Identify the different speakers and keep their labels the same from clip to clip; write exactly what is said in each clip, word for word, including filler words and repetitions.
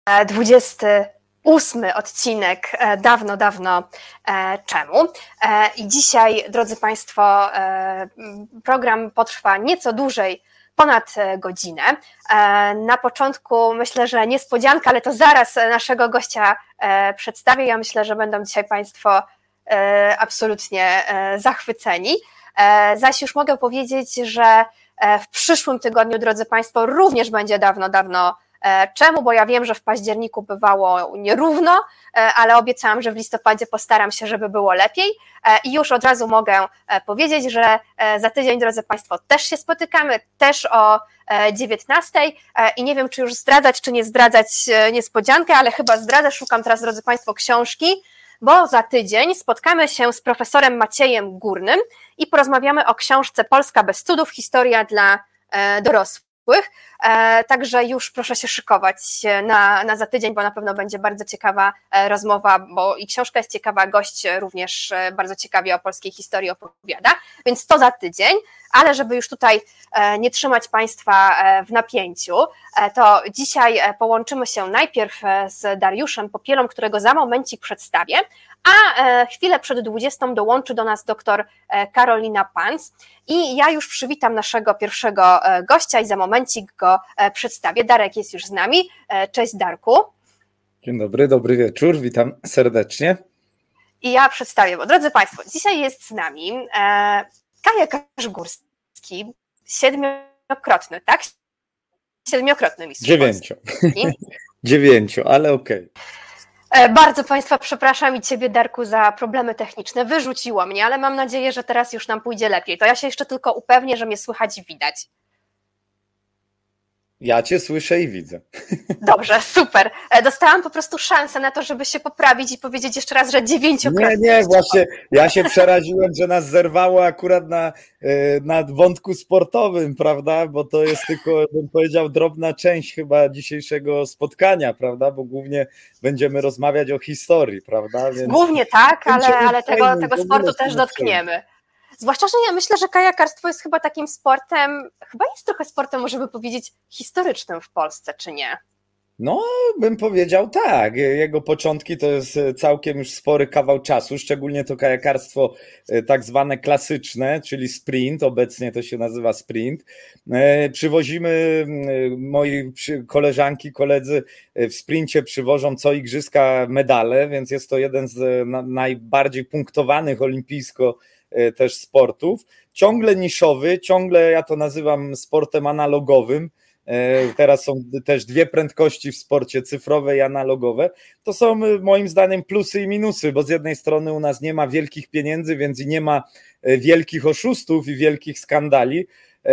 Speaker 1: dwudziesty ósmy odcinek dawno, dawno czemu. I dzisiaj, drodzy Państwo, program potrwa nieco dłużej, ponad godzinę. Na początku myślę, że niespodzianka, ale to zaraz naszego gościa przedstawię. Ja myślę, że będą dzisiaj Państwo absolutnie zachwyceni. Zaś już mogę powiedzieć, że w przyszłym tygodniu, drodzy Państwo, również będzie dawno, dawno czemu, bo ja wiem, że w październiku bywało nierówno, ale obiecałam, że w listopadzie postaram się, żeby było lepiej i już od razu mogę powiedzieć, że za tydzień, drodzy Państwo, też się spotykamy, też o dziewiętnastej i nie wiem, czy już zdradzać, czy nie zdradzać niespodziankę, ale chyba zdradzę, szukam teraz, drodzy Państwo, książki, bo za tydzień spotkamy się z profesorem Maciejem Górnym i porozmawiamy o książce Polska bez cudów, historia dla dorosłych. Także już proszę się szykować na, na za tydzień, bo na pewno będzie bardzo ciekawa rozmowa, bo i książka jest ciekawa, gość również bardzo ciekawie o polskiej historii opowiada, więc to za tydzień, ale żeby już tutaj nie trzymać Państwa w napięciu, to dzisiaj połączymy się najpierw z Dariuszem Popielą, którego za momencik przedstawię, a chwilę przed dwudziestą dołączy do nas doktor Karolina Pans i ja już przywitam naszego pierwszego gościa i za momencik go przedstawię. Darek jest już z nami. Cześć, Darku.
Speaker 2: Dzień dobry, dobry wieczór, witam serdecznie.
Speaker 1: I ja przedstawię, bo drodzy Państwo, dzisiaj jest z nami kajakarz górski, siedmiokrotny, tak? Siedmiokrotny mistrz
Speaker 2: Dziewięcio. Dziewięciu, ale okej. Okay.
Speaker 1: Bardzo Państwa przepraszam i Ciebie, Darku, za problemy techniczne. Wyrzuciło mnie, ale mam nadzieję, że teraz już nam pójdzie lepiej. To ja się jeszcze tylko upewnię, że mnie słychać i widać.
Speaker 2: Ja Cię słyszę i widzę.
Speaker 1: Dobrze, super. Dostałam po prostu szansę na to, żeby się poprawić i powiedzieć jeszcze raz, że dziewięciokrotnie.
Speaker 2: Nie, nie, właśnie ja się przeraziłem, że nas zerwało akurat na, na wątku sportowym, prawda, bo to jest tylko, bym powiedział, drobna część chyba dzisiejszego spotkania, prawda, bo głównie będziemy rozmawiać o historii, prawda. Więc
Speaker 1: głównie tak, ale, ale tego, tego sportu też dotkniemy. Zwłaszcza, że ja myślę, że kajakarstwo jest chyba takim sportem, chyba jest trochę sportem, możemy powiedzieć, historycznym w Polsce, czy nie?
Speaker 2: No, bym powiedział tak. Jego początki to jest całkiem już spory kawał czasu, szczególnie to kajakarstwo tak zwane klasyczne, czyli sprint, obecnie to się nazywa sprint. Przywozimy, moi koleżanki, koledzy w sprincie przywożą co igrzyska medale, więc jest to jeden z najbardziej punktowanych olimpijsko też sportów, ciągle niszowy, ciągle ja to nazywam sportem analogowym. Teraz są też dwie prędkości w sporcie, cyfrowe i analogowe. To są moim zdaniem plusy i minusy, bo z jednej strony u nas nie ma wielkich pieniędzy, więc i nie ma wielkich oszustów i wielkich skandali,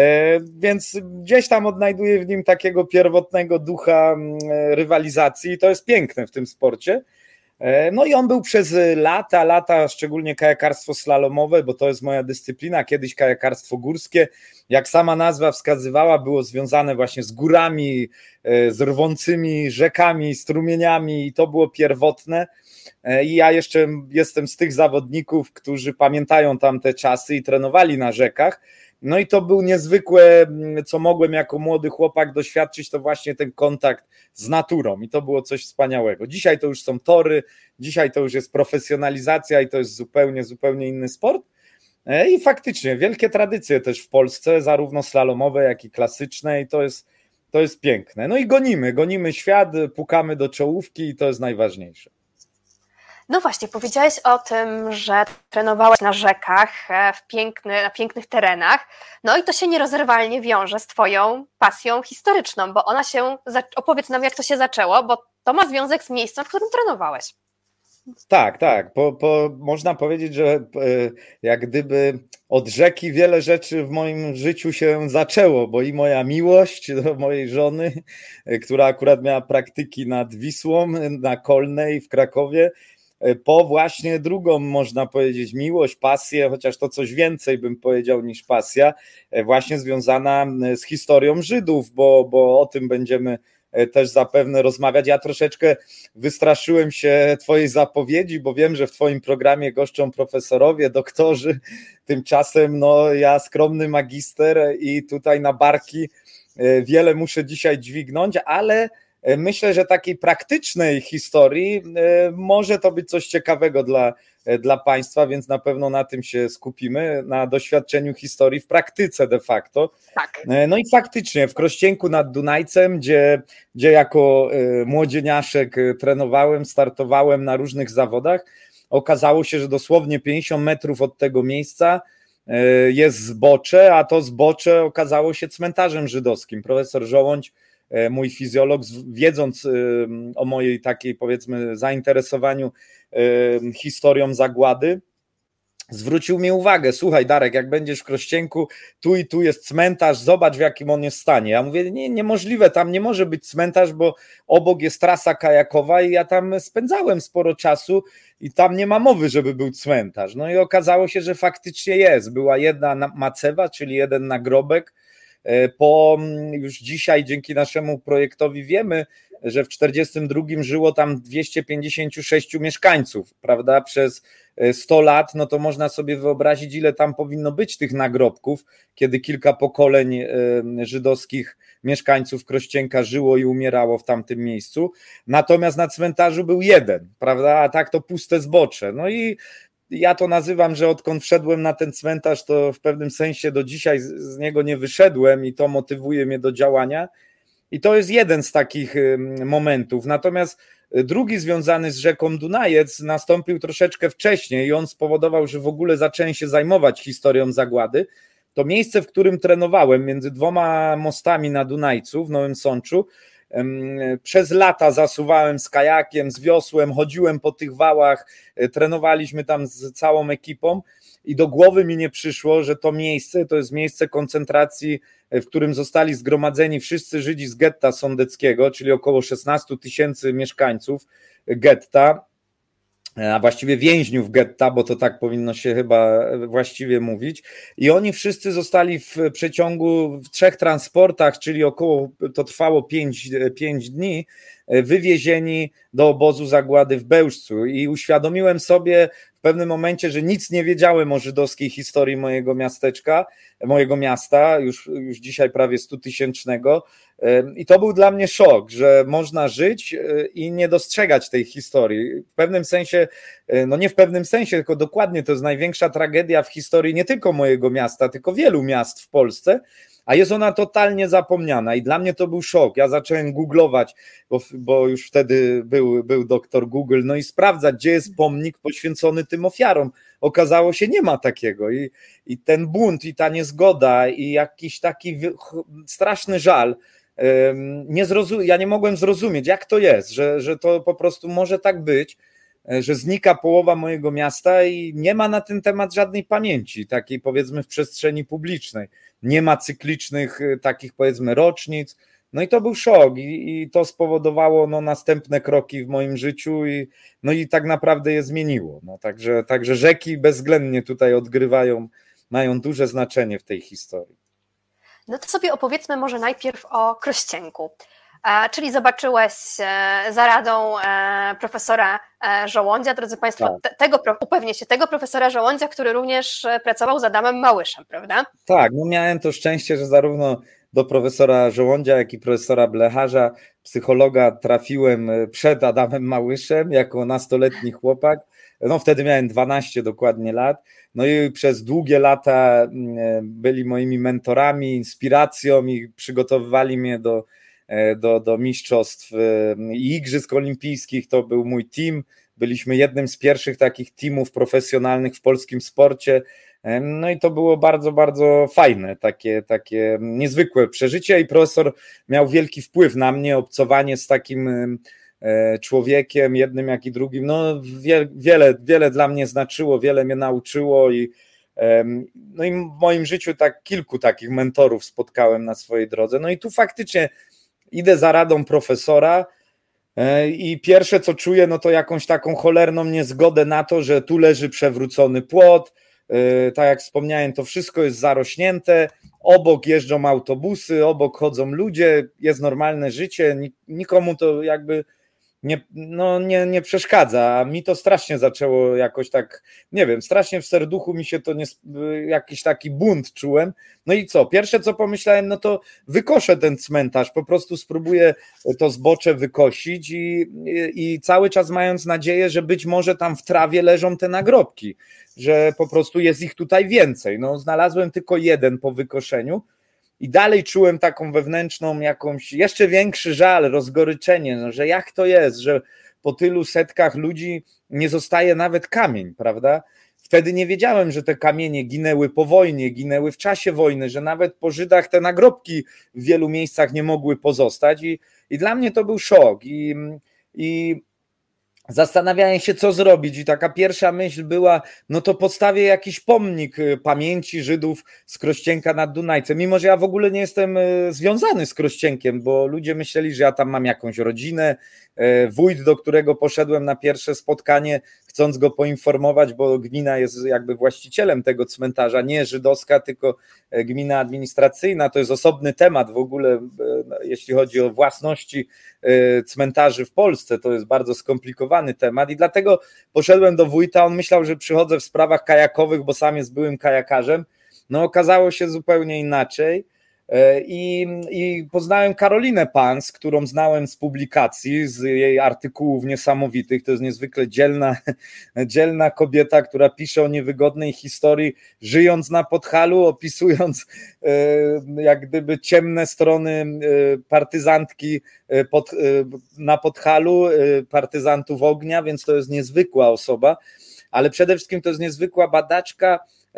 Speaker 2: więc gdzieś tam odnajduję w nim takiego pierwotnego ducha rywalizacji i to jest piękne w tym sporcie. No i on był przez lata, lata, szczególnie kajakarstwo slalomowe, bo to jest moja dyscyplina, kiedyś kajakarstwo górskie, jak sama nazwa wskazywała, było związane właśnie z górami, z rwącymi rzekami, strumieniami i to było pierwotne. I ja jeszcze jestem z tych zawodników, którzy pamiętają tamte czasy i trenowali na rzekach. No i to był niezwykłe, co mogłem jako młody chłopak doświadczyć, to właśnie ten kontakt z naturą i to było coś wspaniałego. Dzisiaj to już są tory, dzisiaj to już jest profesjonalizacja i to jest zupełnie, zupełnie inny sport. I faktycznie wielkie tradycje też w Polsce, zarówno slalomowe, jak i klasyczne i to jest, to jest piękne. No i gonimy, gonimy świat, pukamy do czołówki i to jest najważniejsze.
Speaker 1: No właśnie, powiedziałeś o tym, że trenowałeś na rzekach, w piękny, na pięknych terenach, no i to się nierozerwalnie wiąże z Twoją pasją historyczną, bo ona się, opowiedz nam, jak to się zaczęło, bo to ma związek z miejscem, w którym trenowałeś.
Speaker 2: Tak, tak, po, po, można powiedzieć, że jak gdyby od rzeki wiele rzeczy w moim życiu się zaczęło, bo i moja miłość do mojej żony, która akurat miała praktyki nad Wisłą, na Kolnej w Krakowie, po właśnie drugą, można powiedzieć, miłość, pasję, chociaż to coś więcej bym powiedział niż pasja, właśnie związana z historią Żydów, bo, bo o tym będziemy też zapewne rozmawiać. Ja troszeczkę wystraszyłem się Twojej zapowiedzi, bo wiem, że w Twoim programie goszczą profesorowie, doktorzy, tymczasem no ja skromny magister i tutaj na barki wiele muszę dzisiaj dźwignąć, ale myślę, że takiej praktycznej historii może to być coś ciekawego dla, dla Państwa, więc na pewno na tym się skupimy, na doświadczeniu historii w praktyce de facto.
Speaker 1: Tak.
Speaker 2: No i faktycznie w Krościenku nad Dunajcem, gdzie, gdzie jako młodzieniaszek trenowałem, startowałem na różnych zawodach, okazało się, że dosłownie pięćdziesiąt metrów od tego miejsca jest zbocze, a to zbocze okazało się cmentarzem żydowskim. Profesor Żołądź, mój fizjolog, wiedząc o mojej takiej, powiedzmy, zainteresowaniu historią zagłady, zwrócił mi uwagę: słuchaj Darek, jak będziesz w Krościenku, tu i tu jest cmentarz, zobacz w jakim on jest stanie. Ja mówię, nie, niemożliwe, tam nie może być cmentarz, bo obok jest trasa kajakowa i ja tam spędzałem sporo czasu i tam nie ma mowy, żeby był cmentarz. No i okazało się, że faktycznie jest. Była jedna macewa, czyli jeden nagrobek. Po już dzisiaj dzięki naszemu projektowi wiemy, że w czterdziestym drugim żyło tam dwieście pięćdziesiąt sześć mieszkańców, prawda, przez sto lat, no to można sobie wyobrazić, ile tam powinno być tych nagrobków, kiedy kilka pokoleń żydowskich mieszkańców Krościenka żyło i umierało w tamtym miejscu, natomiast na cmentarzu był jeden, prawda, a tak to puste zbocze. No i ja to nazywam, że odkąd wszedłem na ten cmentarz, to w pewnym sensie do dzisiaj z niego nie wyszedłem i to motywuje mnie do działania. I to jest jeden z takich momentów. Natomiast drugi związany z rzeką Dunajec nastąpił troszeczkę wcześniej i on spowodował, że w ogóle zacząłem się zajmować historią zagłady. To miejsce, w którym trenowałem między dwoma mostami na Dunajcu w Nowym Sączu, przez lata zasuwałem z kajakiem, z wiosłem, chodziłem po tych wałach, trenowaliśmy tam z całą ekipą i do głowy mi nie przyszło, że to miejsce to jest miejsce koncentracji, w którym zostali zgromadzeni wszyscy Żydzi z getta sądeckiego, czyli około szesnaście tysięcy mieszkańców getta, a właściwie więźniów getta, bo to tak powinno się chyba właściwie mówić. I oni wszyscy zostali w przeciągu w trzech transportach, czyli około, to trwało pięć, pięć dni, wywiezieni do obozu zagłady w Bełżcu. I uświadomiłem sobie w pewnym momencie, że nic nie wiedziałem o żydowskiej historii mojego miasteczka, mojego miasta, już, już dzisiaj prawie stutysięcznego. I to był dla mnie szok, że można żyć i nie dostrzegać tej historii. W pewnym sensie, no nie w pewnym sensie, tylko dokładnie to jest największa tragedia w historii nie tylko mojego miasta, tylko wielu miast w Polsce, a jest ona totalnie zapomniana i dla mnie to był szok. Ja zacząłem googlować, bo, bo już wtedy był, był doktor Google, no i sprawdzać, gdzie jest pomnik poświęcony tym ofiarom. Okazało się, nie ma takiego i, i ten bunt i ta niezgoda i jakiś taki straszny żal, nie zrozum- ja nie mogłem zrozumieć, jak to jest, że, że to po prostu może tak być, że znika połowa mojego miasta i nie ma na ten temat żadnej pamięci, takiej powiedzmy w przestrzeni publicznej. Nie ma cyklicznych takich powiedzmy rocznic. No i to był szok i, i to spowodowało no, następne kroki w moim życiu i, no i tak naprawdę je zmieniło. No, także, także rzeki bezwzględnie tutaj odgrywają, mają duże znaczenie w tej historii.
Speaker 1: No to sobie opowiedzmy może najpierw o Krościenku. Czyli zobaczyłeś za radą profesora Żołądzia, drodzy Państwo, tak. tego, upewnię się, tego profesora Żołądzia, który również pracował z Adamem Małyszem, prawda?
Speaker 2: Tak, no miałem to szczęście, że zarówno do profesora Żołądzia, jak i profesora Blecharza, psychologa, trafiłem przed Adamem Małyszem jako nastoletni chłopak. No wtedy miałem dwanaście dokładnie lat. No i przez długie lata byli moimi mentorami, inspiracją i przygotowywali mnie do Do, do mistrzostw i igrzysk olimpijskich. To był mój team, byliśmy jednym z pierwszych takich teamów profesjonalnych w polskim sporcie, no i to było bardzo, bardzo fajne, takie, takie niezwykłe przeżycie i profesor miał wielki wpływ na mnie, obcowanie z takim człowiekiem, jednym jak i drugim, no wiele, wiele dla mnie znaczyło, wiele mnie nauczyło i no i w moim życiu tak kilku takich mentorów spotkałem na swojej drodze, no i tu faktycznie idę za radą profesora i pierwsze co czuję, no to jakąś taką cholerną niezgodę na to, że tu leży przewrócony płot, tak jak wspomniałem, to wszystko jest zarośnięte, obok jeżdżą autobusy, obok chodzą ludzie, jest normalne życie, nikomu to jakby nie, no nie, nie przeszkadza, a mi to strasznie zaczęło jakoś tak, nie wiem, strasznie w serduchu mi się to nie, jakiś taki bunt czułem. No i co, pierwsze co pomyślałem, no to wykoszę ten cmentarz, po prostu spróbuję to zbocze wykosić i, i, i cały czas mając nadzieję, że być może tam w trawie leżą te nagrobki, że po prostu jest ich tutaj więcej. No znalazłem tylko jeden po wykoszeniu. I dalej czułem taką wewnętrzną jakąś, jeszcze większy żal, rozgoryczenie, no, że jak to jest, że po tylu setkach ludzi nie zostaje nawet kamień, prawda? Wtedy nie wiedziałem, że te kamienie ginęły po wojnie, ginęły w czasie wojny, że nawet po Żydach te nagrobki w wielu miejscach nie mogły pozostać i, i dla mnie to był szok i, i zastanawiałem się, co zrobić i taka pierwsza myśl była, no to postawię jakiś pomnik pamięci Żydów z Krościenka nad Dunajcem, mimo że ja w ogóle nie jestem związany z Krościenkiem, bo ludzie myśleli, że ja tam mam jakąś rodzinę, wójt, do którego poszedłem na pierwsze spotkanie, chcąc go poinformować, bo gmina jest jakby właścicielem tego cmentarza, nie żydowska, tylko gmina administracyjna, to jest osobny temat w ogóle, jeśli chodzi o własności cmentarzy w Polsce, to jest bardzo skomplikowany temat i dlatego poszedłem do wójta, on myślał, że przychodzę w sprawach kajakowych, bo sam jest byłym kajakarzem, no okazało się zupełnie inaczej. I, I poznałem Karolinę Pans, którą znałem z publikacji, z jej artykułów niesamowitych. To jest niezwykle dzielna, dzielna kobieta, która pisze o niewygodnej historii, żyjąc na Podhalu, opisując jak gdyby ciemne strony partyzantki pod, na Podhalu, partyzantów ognia, więc to jest niezwykła osoba, ale przede wszystkim to jest niezwykła badaczka,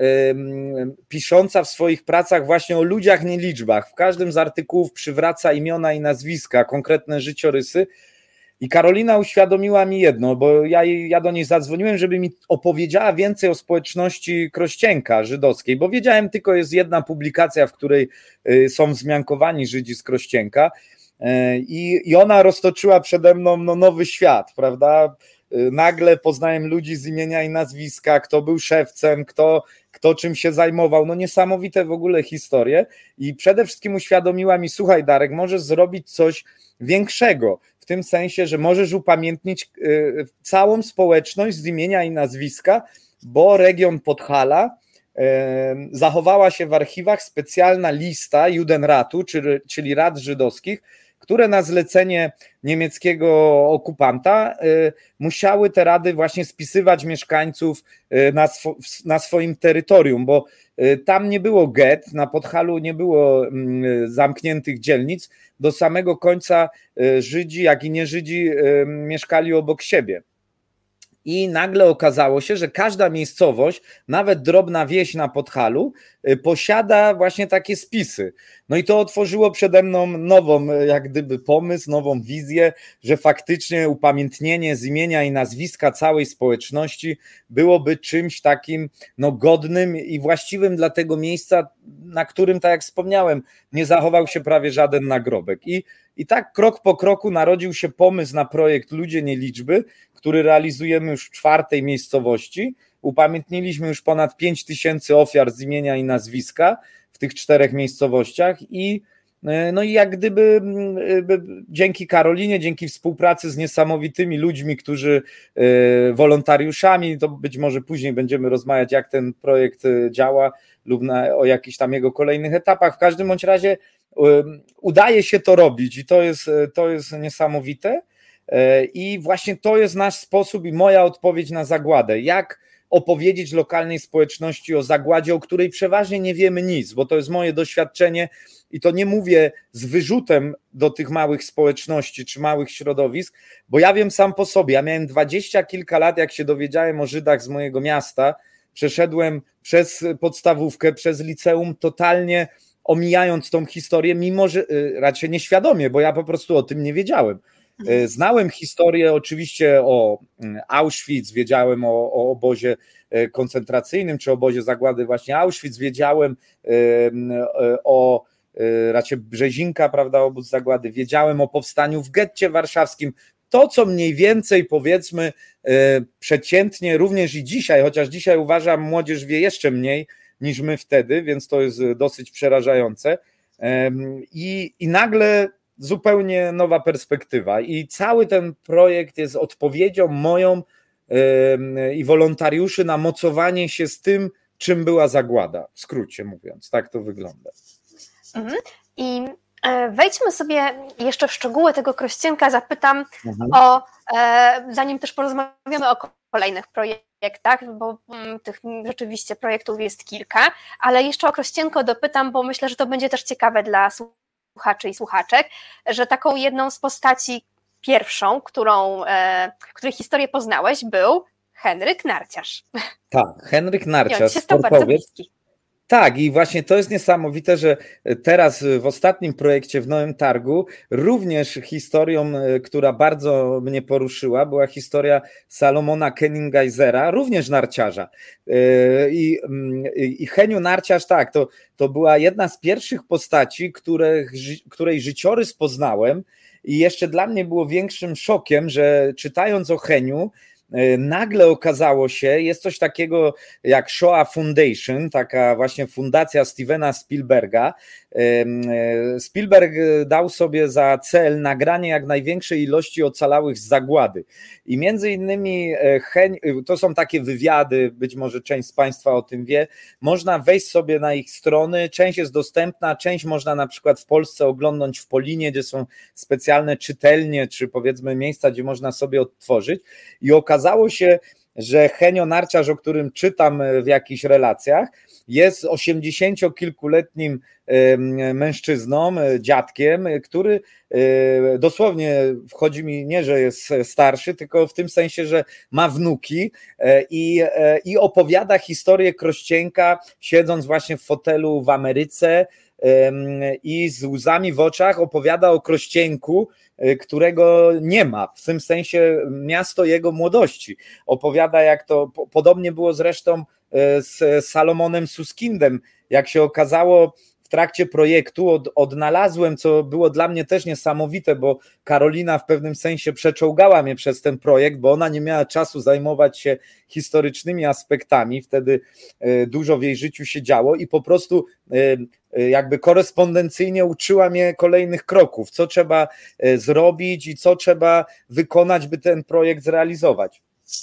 Speaker 2: pisząca w swoich pracach właśnie o ludziach, nie liczbach. W każdym z artykułów przywraca imiona i nazwiska, konkretne życiorysy i Karolina uświadomiła mi jedno, bo ja, ja do niej zadzwoniłem, żeby mi opowiedziała więcej o społeczności Krościenka żydowskiej, bo wiedziałem tylko, jest jedna publikacja, w której są wzmiankowani Żydzi z Krościenka i, i ona roztoczyła przede mną no, nowy świat, prawda? Nagle poznałem ludzi z imienia i nazwiska, kto był szewcem, kto, kto czym się zajmował, no niesamowite w ogóle historie i przede wszystkim uświadomiła mi, słuchaj Darek, możesz zrobić coś większego, w tym sensie, że możesz upamiętnić całą społeczność z imienia i nazwiska, bo region Podhala zachowała się w archiwach specjalna lista Judenratu, czyli, czyli rad żydowskich, które na zlecenie niemieckiego okupanta y, musiały te rady właśnie spisywać mieszkańców y, na, swo, na swoim terytorium, bo y, tam nie było get, na Podhalu nie było y, zamkniętych dzielnic, do samego końca y, Żydzi, jak i nie Żydzi y, mieszkali obok siebie. I nagle okazało się, że każda miejscowość, nawet drobna wieś na Podhalu, posiada właśnie takie spisy. No i to otworzyło przede mną nową, jak gdyby pomysł, nową wizję, że faktycznie upamiętnienie z imienia i nazwiska całej społeczności byłoby czymś takim no, godnym i właściwym dla tego miejsca, na którym, tak jak wspomniałem, nie zachował się prawie żaden nagrobek. I, i tak krok po kroku narodził się pomysł na projekt Ludzie nie liczby, który realizujemy już w czwartej miejscowości. Upamiętniliśmy już ponad pięć tysięcy ofiar z imienia i nazwiska w tych czterech miejscowościach i no i jak gdyby dzięki Karolinie, dzięki współpracy z niesamowitymi ludźmi, którzy wolontariuszami, to być może później będziemy rozmawiać, jak ten projekt działa lub na, o jakichś tam jego kolejnych etapach. W każdym bądź razie udaje się to robić i to jest, to jest niesamowite. I właśnie to jest nasz sposób i moja odpowiedź na zagładę. Jak opowiedzieć lokalnej społeczności o zagładzie, o której przeważnie nie wiemy nic, bo to jest moje doświadczenie i to nie mówię z wyrzutem do tych małych społeczności czy małych środowisk, bo ja wiem sam po sobie. Ja miałem dwadzieścia kilka lat, jak się dowiedziałem o Żydach z mojego miasta, przeszedłem przez podstawówkę, przez liceum totalnie omijając tą historię, mimo że raczej nieświadomie, bo ja po prostu o tym nie wiedziałem. Znałem historię oczywiście o Auschwitz, wiedziałem o, o obozie koncentracyjnym, czy obozie zagłady właśnie Auschwitz, wiedziałem o raczej Brzezinka, prawda, obóz zagłady, wiedziałem o powstaniu w getcie warszawskim. To, co mniej więcej powiedzmy przeciętnie również i dzisiaj, chociaż dzisiaj uważam, młodzież wie jeszcze mniej niż my wtedy, więc to jest dosyć przerażające. I, i nagle zupełnie nowa perspektywa i cały ten projekt jest odpowiedzią moją i wolontariuszy na mocowanie się z tym, czym była zagłada, w skrócie mówiąc, tak to wygląda.
Speaker 1: Mhm. I wejdźmy sobie jeszcze w szczegóły tego Krościenka, zapytam mhm. o, zanim też porozmawiamy o kolejnych projektach, bo tych rzeczywiście projektów jest kilka, ale jeszcze o Krościenko dopytam, bo myślę, że to będzie też ciekawe dla słuchaczy i słuchaczek, że taką jedną z postaci pierwszą, którą, e, której historię poznałeś, był Henryk Narciarz.
Speaker 2: Tak, Henryk Narciarz,
Speaker 1: I on się stał bardzo bliski.
Speaker 2: Tak, i właśnie to jest niesamowite, że teraz w ostatnim projekcie w Nowym Targu również historią, która bardzo mnie poruszyła, była historia Salomona Kenningeisera, również narciarza. I, i Heniu Narciarz, tak, to, to była jedna z pierwszych postaci, których, której życiorys poznałem i jeszcze dla mnie było większym szokiem, że czytając o Heniu, nagle okazało się, jest coś takiego jak Shoah Foundation, taka właśnie fundacja Stevena Spielberga. Spielberg dał sobie za cel nagranie jak największej ilości ocalałych z zagłady i między innymi to są takie wywiady, być może część z Państwa o tym wie, można wejść sobie na ich strony, część jest dostępna, część można na przykład w Polsce oglądać w Polinie, gdzie są specjalne czytelnie, czy powiedzmy miejsca, gdzie można sobie odtworzyć i okazało się, że Henio Narciarz, o którym czytam w jakichś relacjach, jest osiemdziesięciokilkuletnim mężczyzną, dziadkiem, który dosłownie wchodzi mi nie, że jest starszy, tylko w tym sensie, że ma wnuki i, i opowiada historię Krościenka, siedząc właśnie w fotelu w Ameryce i z łzami w oczach opowiada o Krościenku, którego nie ma, w tym sensie miasto jego młodości. Opowiada, jak to podobnie było zresztą z Salomonem Suskindem. Jak się okazało, w trakcie projektu od, odnalazłem, co było dla mnie też niesamowite, bo Karolina w pewnym sensie przeczołgała mnie przez ten projekt, bo ona nie miała czasu zajmować się historycznymi aspektami, wtedy dużo w jej życiu się działo i po prostu jakby korespondencyjnie uczyła mnie kolejnych kroków, co trzeba zrobić i co trzeba wykonać, by ten projekt zrealizować.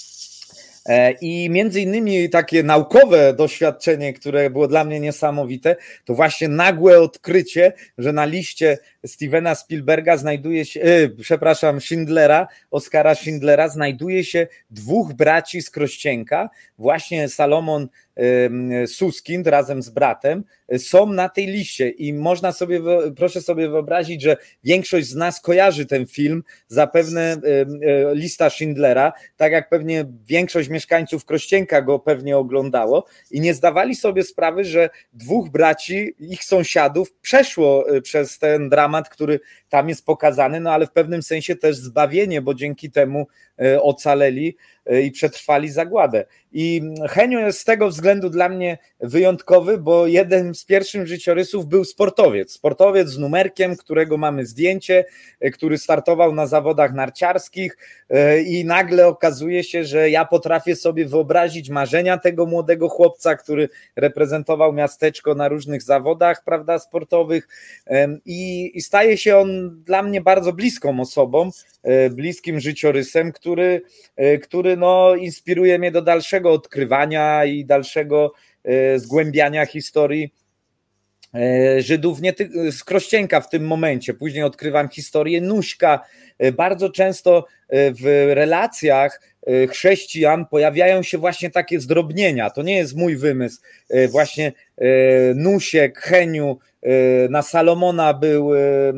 Speaker 2: I między innymi takie naukowe doświadczenie, które było dla mnie niesamowite, to właśnie nagłe odkrycie, że na liście Stevena Spielberga znajduje się, yy, przepraszam, Schindlera, Oskara Schindlera, znajduje się dwóch braci z Krościenka, właśnie Salomon yy, Suskind razem z bratem, yy, są na tej liście i można sobie, proszę sobie wyobrazić, że większość z nas kojarzy ten film, zapewne yy, yy, lista Schindlera, tak jak pewnie większość mieszkańców Krościenka go pewnie oglądało i nie zdawali sobie sprawy, że dwóch braci, ich sąsiadów przeszło przez ten dramat, który tam jest pokazany, no ale w pewnym sensie też zbawienie, bo dzięki temu ocaleli i przetrwali zagładę. I Henio jest z tego względu dla mnie wyjątkowy, bo jeden z pierwszych życiorysów był sportowiec. Sportowiec z numerkiem, którego mamy zdjęcie, który startował na zawodach narciarskich i nagle okazuje się, że ja potrafię sobie wyobrazić marzenia tego młodego chłopca, który reprezentował miasteczko na różnych zawodach, prawda, sportowych i, i staje się on dla mnie bardzo bliską osobą, bliskim życiorysem, który, który no, inspiruje mnie do dalszego odkrywania i dalszego zgłębiania historii Żydów, nie ty- z Krościenka w tym momencie. Później odkrywam historię Nuśka. Bardzo często w relacjach chrześcijan pojawiają się właśnie takie zdrobnienia. To nie jest mój wymysł. Właśnie Nusiek, Heniu, na Salomona był,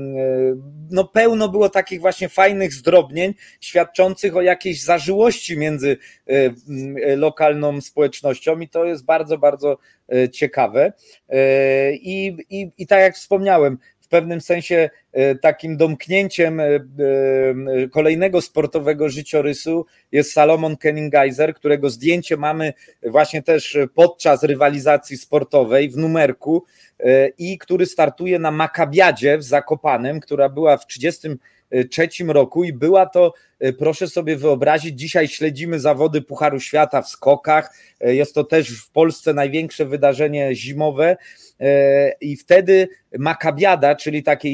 Speaker 2: no pełno było takich właśnie fajnych zdrobnień świadczących o jakiejś zażyłości między lokalną społecznością i to jest bardzo, bardzo ciekawe. I, i, i tak jak wspomniałem, w pewnym sensie takim domknięciem kolejnego sportowego życiorysu jest Salomon Kenningeiser, którego zdjęcie mamy właśnie też podczas rywalizacji sportowej w numerku i który startuje na Makabiadzie w Zakopanem, która była w trzydziestym trzecim roku i była to, proszę sobie wyobrazić, dzisiaj śledzimy zawody Pucharu Świata w skokach, jest to też w Polsce największe wydarzenie zimowe i wtedy Makabiada, czyli takie igrzyska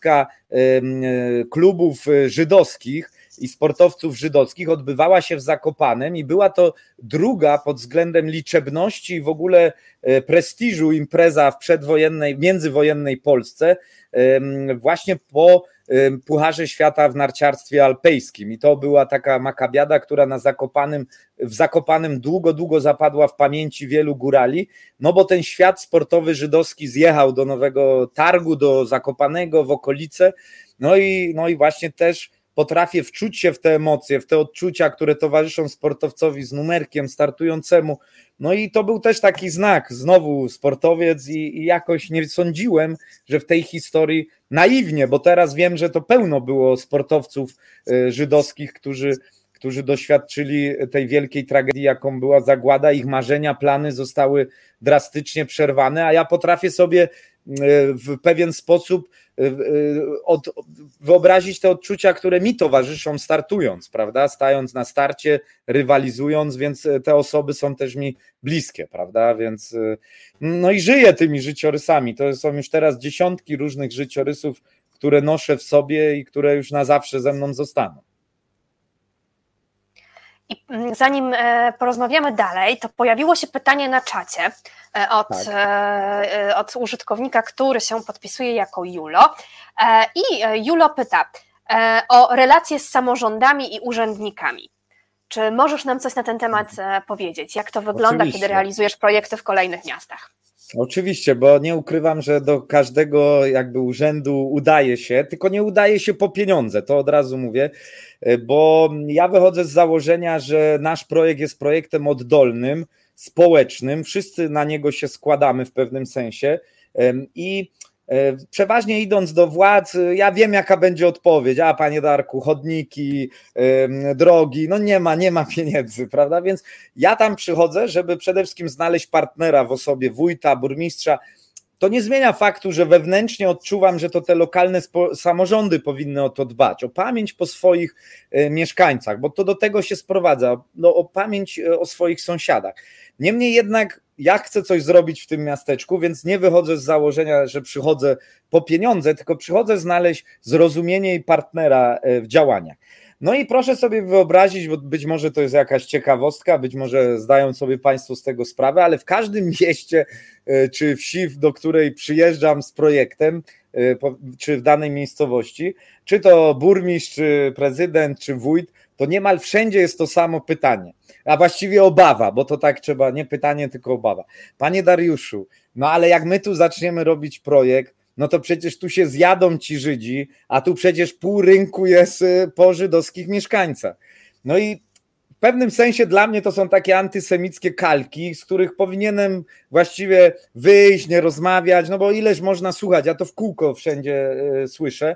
Speaker 2: Polska klubów żydowskich i sportowców żydowskich odbywała się w Zakopanem i była to druga pod względem liczebności i w ogóle prestiżu impreza w przedwojennej, międzywojennej Polsce, właśnie po Pucharze Świata w narciarstwie alpejskim. I to była taka makabiada, która na Zakopanem, w Zakopanem długo, długo zapadła w pamięci wielu górali, no bo ten świat sportowy żydowski zjechał do Nowego Targu, do Zakopanego, w okolice, no i, no i właśnie też potrafię wczuć się w te emocje, w te odczucia, które towarzyszą sportowcowi z numerkiem startującemu. No i to był też taki znak, znowu sportowiec i, i jakoś nie sądziłem, że w tej historii naiwnie, bo teraz wiem, że to pełno było sportowców żydowskich, którzy, którzy doświadczyli tej wielkiej tragedii, jaką była zagłada. Ich marzenia, plany zostały drastycznie przerwane, a ja potrafię sobie w pewien sposób od, wyobrazić te odczucia, które mi towarzyszą startując, prawda, stając na starcie, rywalizując, więc te osoby są też mi bliskie, prawda, więc no i żyję tymi życiorysami, to są już teraz dziesiątki różnych życiorysów, które noszę w sobie i które już na zawsze ze mną zostaną.
Speaker 1: I zanim porozmawiamy dalej, to pojawiło się pytanie na czacie od, tak. od użytkownika, który się podpisuje jako Julo. I Julo pyta o relacje z samorządami i urzędnikami. Czy możesz nam coś na ten temat powiedzieć? Jak to wygląda, Oczywiście. Kiedy realizujesz projekty w kolejnych miastach?
Speaker 2: Oczywiście, bo nie ukrywam, że do każdego jakby urzędu udaje się, tylko nie udaje się po pieniądze, to od razu mówię, bo ja wychodzę z założenia, że nasz projekt jest projektem oddolnym, społecznym, wszyscy na niego się składamy w pewnym sensie i przeważnie idąc do władz, ja wiem jaka będzie odpowiedź, a panie Darku, chodniki, drogi, no nie ma, nie ma pieniędzy, prawda, więc ja tam przychodzę, żeby przede wszystkim znaleźć partnera w osobie wójta, burmistrza. To nie zmienia faktu, że wewnętrznie odczuwam, że to te lokalne spo- samorządy powinny o to dbać, o pamięć po swoich e, mieszkańcach, bo to do tego się sprowadza, no, o pamięć o swoich sąsiadach. Niemniej jednak ja chcę coś zrobić w tym miasteczku, więc nie wychodzę z założenia, że przychodzę po pieniądze, tylko przychodzę znaleźć zrozumienie i partnera w działaniach. No i proszę sobie wyobrazić, bo być może to jest jakaś ciekawostka, być może zdają sobie Państwo z tego sprawę, ale w każdym mieście czy wsi, do której przyjeżdżam z projektem, czy w danej miejscowości, czy to burmistrz, czy prezydent, czy wójt, to niemal wszędzie jest to samo pytanie, a właściwie obawa, bo to tak trzeba, nie pytanie, tylko obawa. Panie Dariuszu, no ale jak my tu zaczniemy robić projekt, no to przecież tu się zjadą ci Żydzi, a tu przecież pół rynku jest po żydowskich mieszkańcach. No i w pewnym sensie dla mnie to są takie antysemickie kalki, z których powinienem właściwie wyjść, nie rozmawiać, no bo ileż można słuchać, ja to w kółko wszędzie y, słyszę.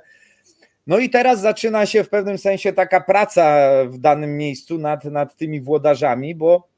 Speaker 2: No i teraz zaczyna się w pewnym sensie taka praca w danym miejscu nad, nad tymi włodarzami, bo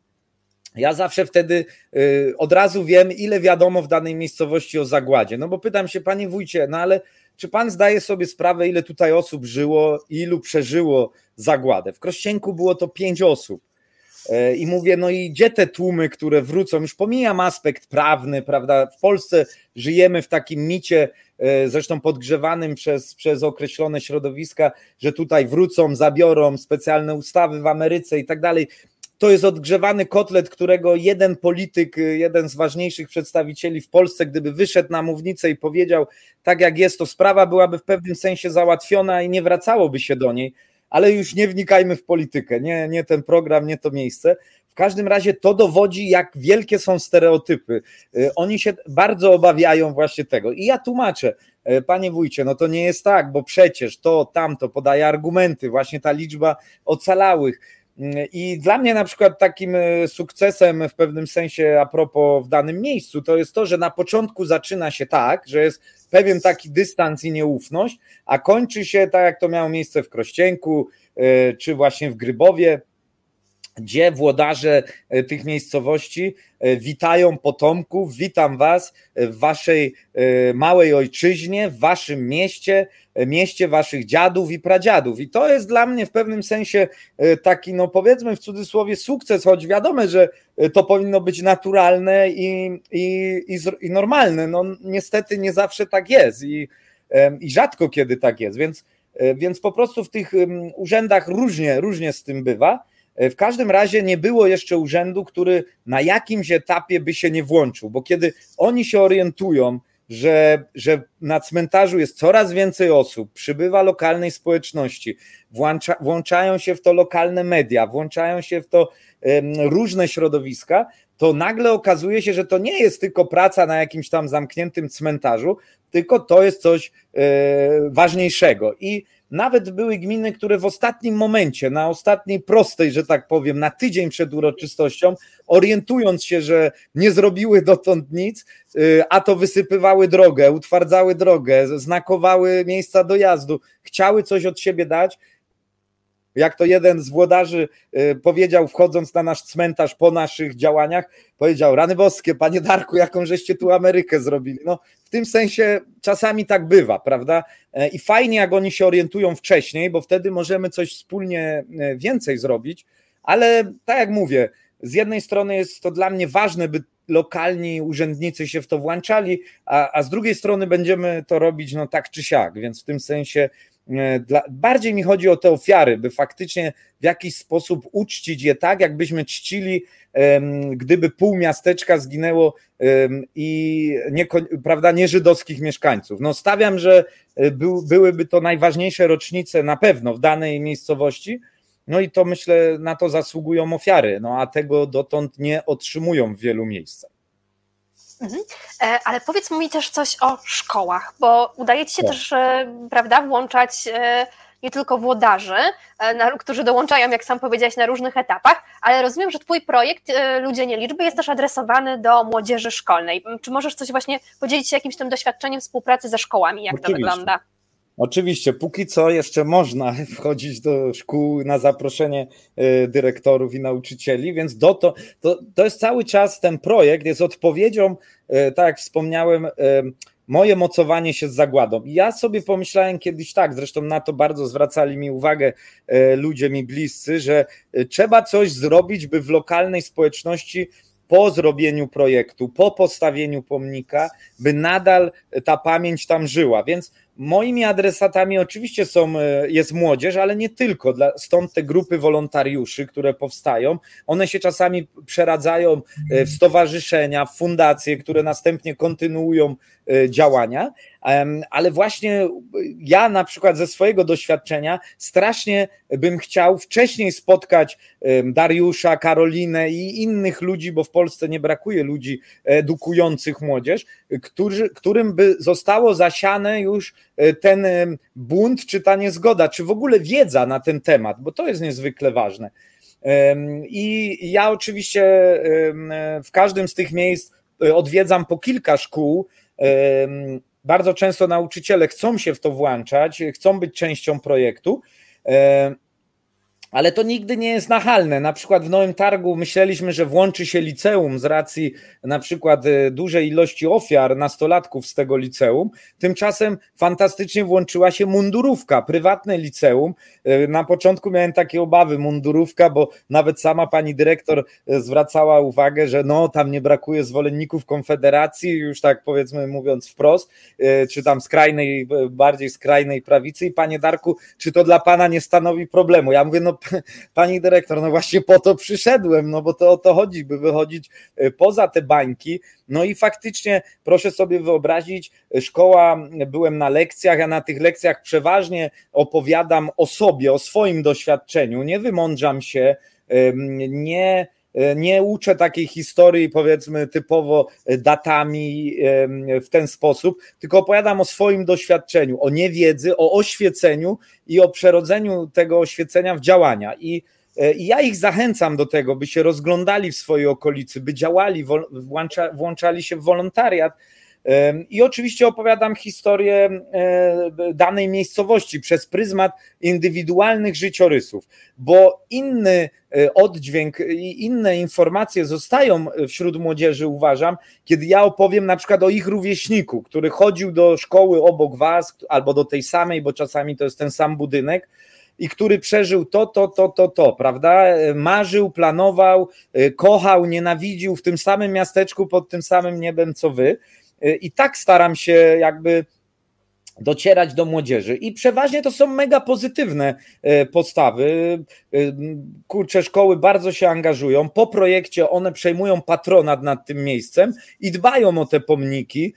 Speaker 2: ja zawsze wtedy y, od razu wiem, ile wiadomo w danej miejscowości o zagładzie. No bo pytam się, panie wójcie, no ale czy pan zdaje sobie sprawę, ile tutaj osób żyło, ilu przeżyło zagładę? W Krościenku było to pięć osób. Y, I mówię, no i gdzie te tłumy, które wrócą? Już pomijam aspekt prawny, prawda? W Polsce żyjemy w takim micie, y, zresztą podgrzewanym przez, przez określone środowiska, że tutaj wrócą, zabiorą specjalne ustawy w Ameryce i tak dalej. To jest odgrzewany kotlet, którego jeden polityk, jeden z ważniejszych przedstawicieli w Polsce, gdyby wyszedł na mównicę i powiedział tak jak jest, to sprawa byłaby w pewnym sensie załatwiona i nie wracałoby się do niej, ale już nie wnikajmy w politykę, nie, nie ten program, nie to miejsce. W każdym razie to dowodzi, jak wielkie są stereotypy. Oni się bardzo obawiają właśnie tego. I ja tłumaczę, panie wójcie, no to nie jest tak, bo przecież to, tamto, podaje argumenty, właśnie ta liczba ocalałych. I dla mnie na przykład takim sukcesem w pewnym sensie a propos w danym miejscu to jest to, że na początku zaczyna się tak, że jest pewien taki dystans i nieufność, a kończy się tak jak to miało miejsce w Krościenku czy właśnie w Grybowie, gdzie włodarze tych miejscowości witają potomków, witam was w waszej małej ojczyźnie, w waszym mieście, mieście waszych dziadów i pradziadów. I to jest dla mnie w pewnym sensie taki, no powiedzmy w cudzysłowie sukces, choć wiadomo, że to powinno być naturalne i, i, i, i normalne. No niestety nie zawsze tak jest i i rzadko kiedy tak jest, więc, więc po prostu w tych urzędach różnie, różnie z tym bywa. W każdym razie nie było jeszcze urzędu, który na jakimś etapie by się nie włączył, bo kiedy oni się orientują, że, że na cmentarzu jest coraz więcej osób, przybywa lokalnej społeczności, włącza, włączają się w to lokalne media, włączają się w to um, różne środowiska, to nagle okazuje się, że to nie jest tylko praca na jakimś tam zamkniętym cmentarzu, tylko to jest coś e, ważniejszego. I nawet były gminy, które w ostatnim momencie, na ostatniej prostej, że tak powiem, na tydzień przed uroczystością, orientując się, że nie zrobiły dotąd nic, a to wysypywały drogę, utwardzały drogę, znakowały miejsca dojazdu, chciały coś od siebie dać. Jak to jeden z włodarzy powiedział, wchodząc na nasz cmentarz po naszych działaniach, powiedział: rany boskie, panie Darku, jaką żeście tu Amerykę zrobili. No w tym sensie czasami tak bywa, prawda? I fajnie, jak oni się orientują wcześniej, bo wtedy możemy coś wspólnie więcej zrobić, ale tak jak mówię, z jednej strony jest to dla mnie ważne, by lokalni urzędnicy się w to włączali, a, a z drugiej strony będziemy to robić no tak czy siak, więc w tym sensie Dla, bardziej mi chodzi o te ofiary, by faktycznie w jakiś sposób uczcić je tak, jakbyśmy czcili, um, gdyby pół miasteczka zginęło um, i nie, prawda, nie żydowskich mieszkańców. No stawiam, że był, byłyby to najważniejsze rocznice na pewno w danej miejscowości, no i to myślę, na to zasługują ofiary, no a tego dotąd nie otrzymują w wielu miejscach.
Speaker 1: Mhm. Ale powiedz mi też coś o szkołach, bo udaje ci się tak. też, prawda, włączać nie tylko włodarzy, którzy dołączają, jak sam powiedziałeś, na różnych etapach, ale rozumiem, że twój projekt Ludzie nie liczby jest też adresowany do młodzieży szkolnej. Czy możesz coś właśnie podzielić się jakimś tym doświadczeniem współpracy ze szkołami, jak Oczywiście. to wygląda?
Speaker 2: Oczywiście, póki co jeszcze można wchodzić do szkół na zaproszenie dyrektorów i nauczycieli, więc do to, to, to jest cały czas ten projekt, jest odpowiedzią, tak jak wspomniałem, moje mocowanie się z zagładą. I ja sobie pomyślałem kiedyś tak, zresztą na to bardzo zwracali mi uwagę ludzie mi bliscy, że trzeba coś zrobić, by w lokalnej społeczności po zrobieniu projektu, po postawieniu pomnika, by nadal ta pamięć tam żyła, więc moimi adresatami oczywiście są, jest młodzież, ale nie tylko, stąd te grupy wolontariuszy, które powstają, one się czasami przeradzają w stowarzyszenia, w fundacje, które następnie kontynuują działania, ale właśnie ja na przykład ze swojego doświadczenia strasznie bym chciał wcześniej spotkać Dariusza, Karolinę i innych ludzi, bo w Polsce nie brakuje ludzi edukujących młodzież, którzy, którym by zostało zasiane już ten bunt, czy ta niezgoda, czy w ogóle wiedza na ten temat, bo to jest niezwykle ważne. I ja oczywiście w każdym z tych miejsc odwiedzam po kilka szkół. Bardzo często nauczyciele chcą się w to włączać, chcą być częścią projektu, ale to nigdy nie jest nachalne. Na przykład w Nowym Targu myśleliśmy, że włączy się liceum z racji na przykład dużej ilości ofiar nastolatków z tego liceum. Tymczasem fantastycznie włączyła się mundurówka, prywatne liceum. Na początku miałem takie obawy, mundurówka, bo nawet sama pani dyrektor zwracała uwagę, że no tam nie brakuje zwolenników Konfederacji, już tak powiedzmy mówiąc wprost, czy tam skrajnej, bardziej skrajnej prawicy. I panie Darku, czy to dla pana nie stanowi problemu? Ja mówię, no pani dyrektor, no właśnie po to przyszedłem, no bo to o to chodzi, by wychodzić poza te bańki. No i faktycznie proszę sobie wyobrazić, szkoła, byłem na lekcjach, a na tych lekcjach przeważnie opowiadam o sobie, o swoim doświadczeniu, nie wymądrzam się, nie Nie uczę takiej historii, powiedzmy, typowo datami w ten sposób, tylko opowiadam o swoim doświadczeniu, o niewiedzy, o oświeceniu i o przerodzeniu tego oświecenia w działania. I, i ja ich zachęcam do tego, by się rozglądali w swojej okolicy, by działali, włącza, włączali się w wolontariat. I oczywiście opowiadam historię danej miejscowości przez pryzmat indywidualnych życiorysów, bo inny oddźwięk i inne informacje zostają wśród młodzieży, uważam, kiedy ja opowiem na przykład o ich rówieśniku, który chodził do szkoły obok was albo do tej samej, bo czasami to jest ten sam budynek, i który przeżył to, to, to, to, to, prawda? Marzył, planował, kochał, nienawidził w tym samym miasteczku pod tym samym niebem co wy. I tak staram się jakby docierać do młodzieży i przeważnie to są mega pozytywne postawy. Kurczę, szkoły bardzo się angażują, po projekcie one przejmują patronat nad tym miejscem i dbają o te pomniki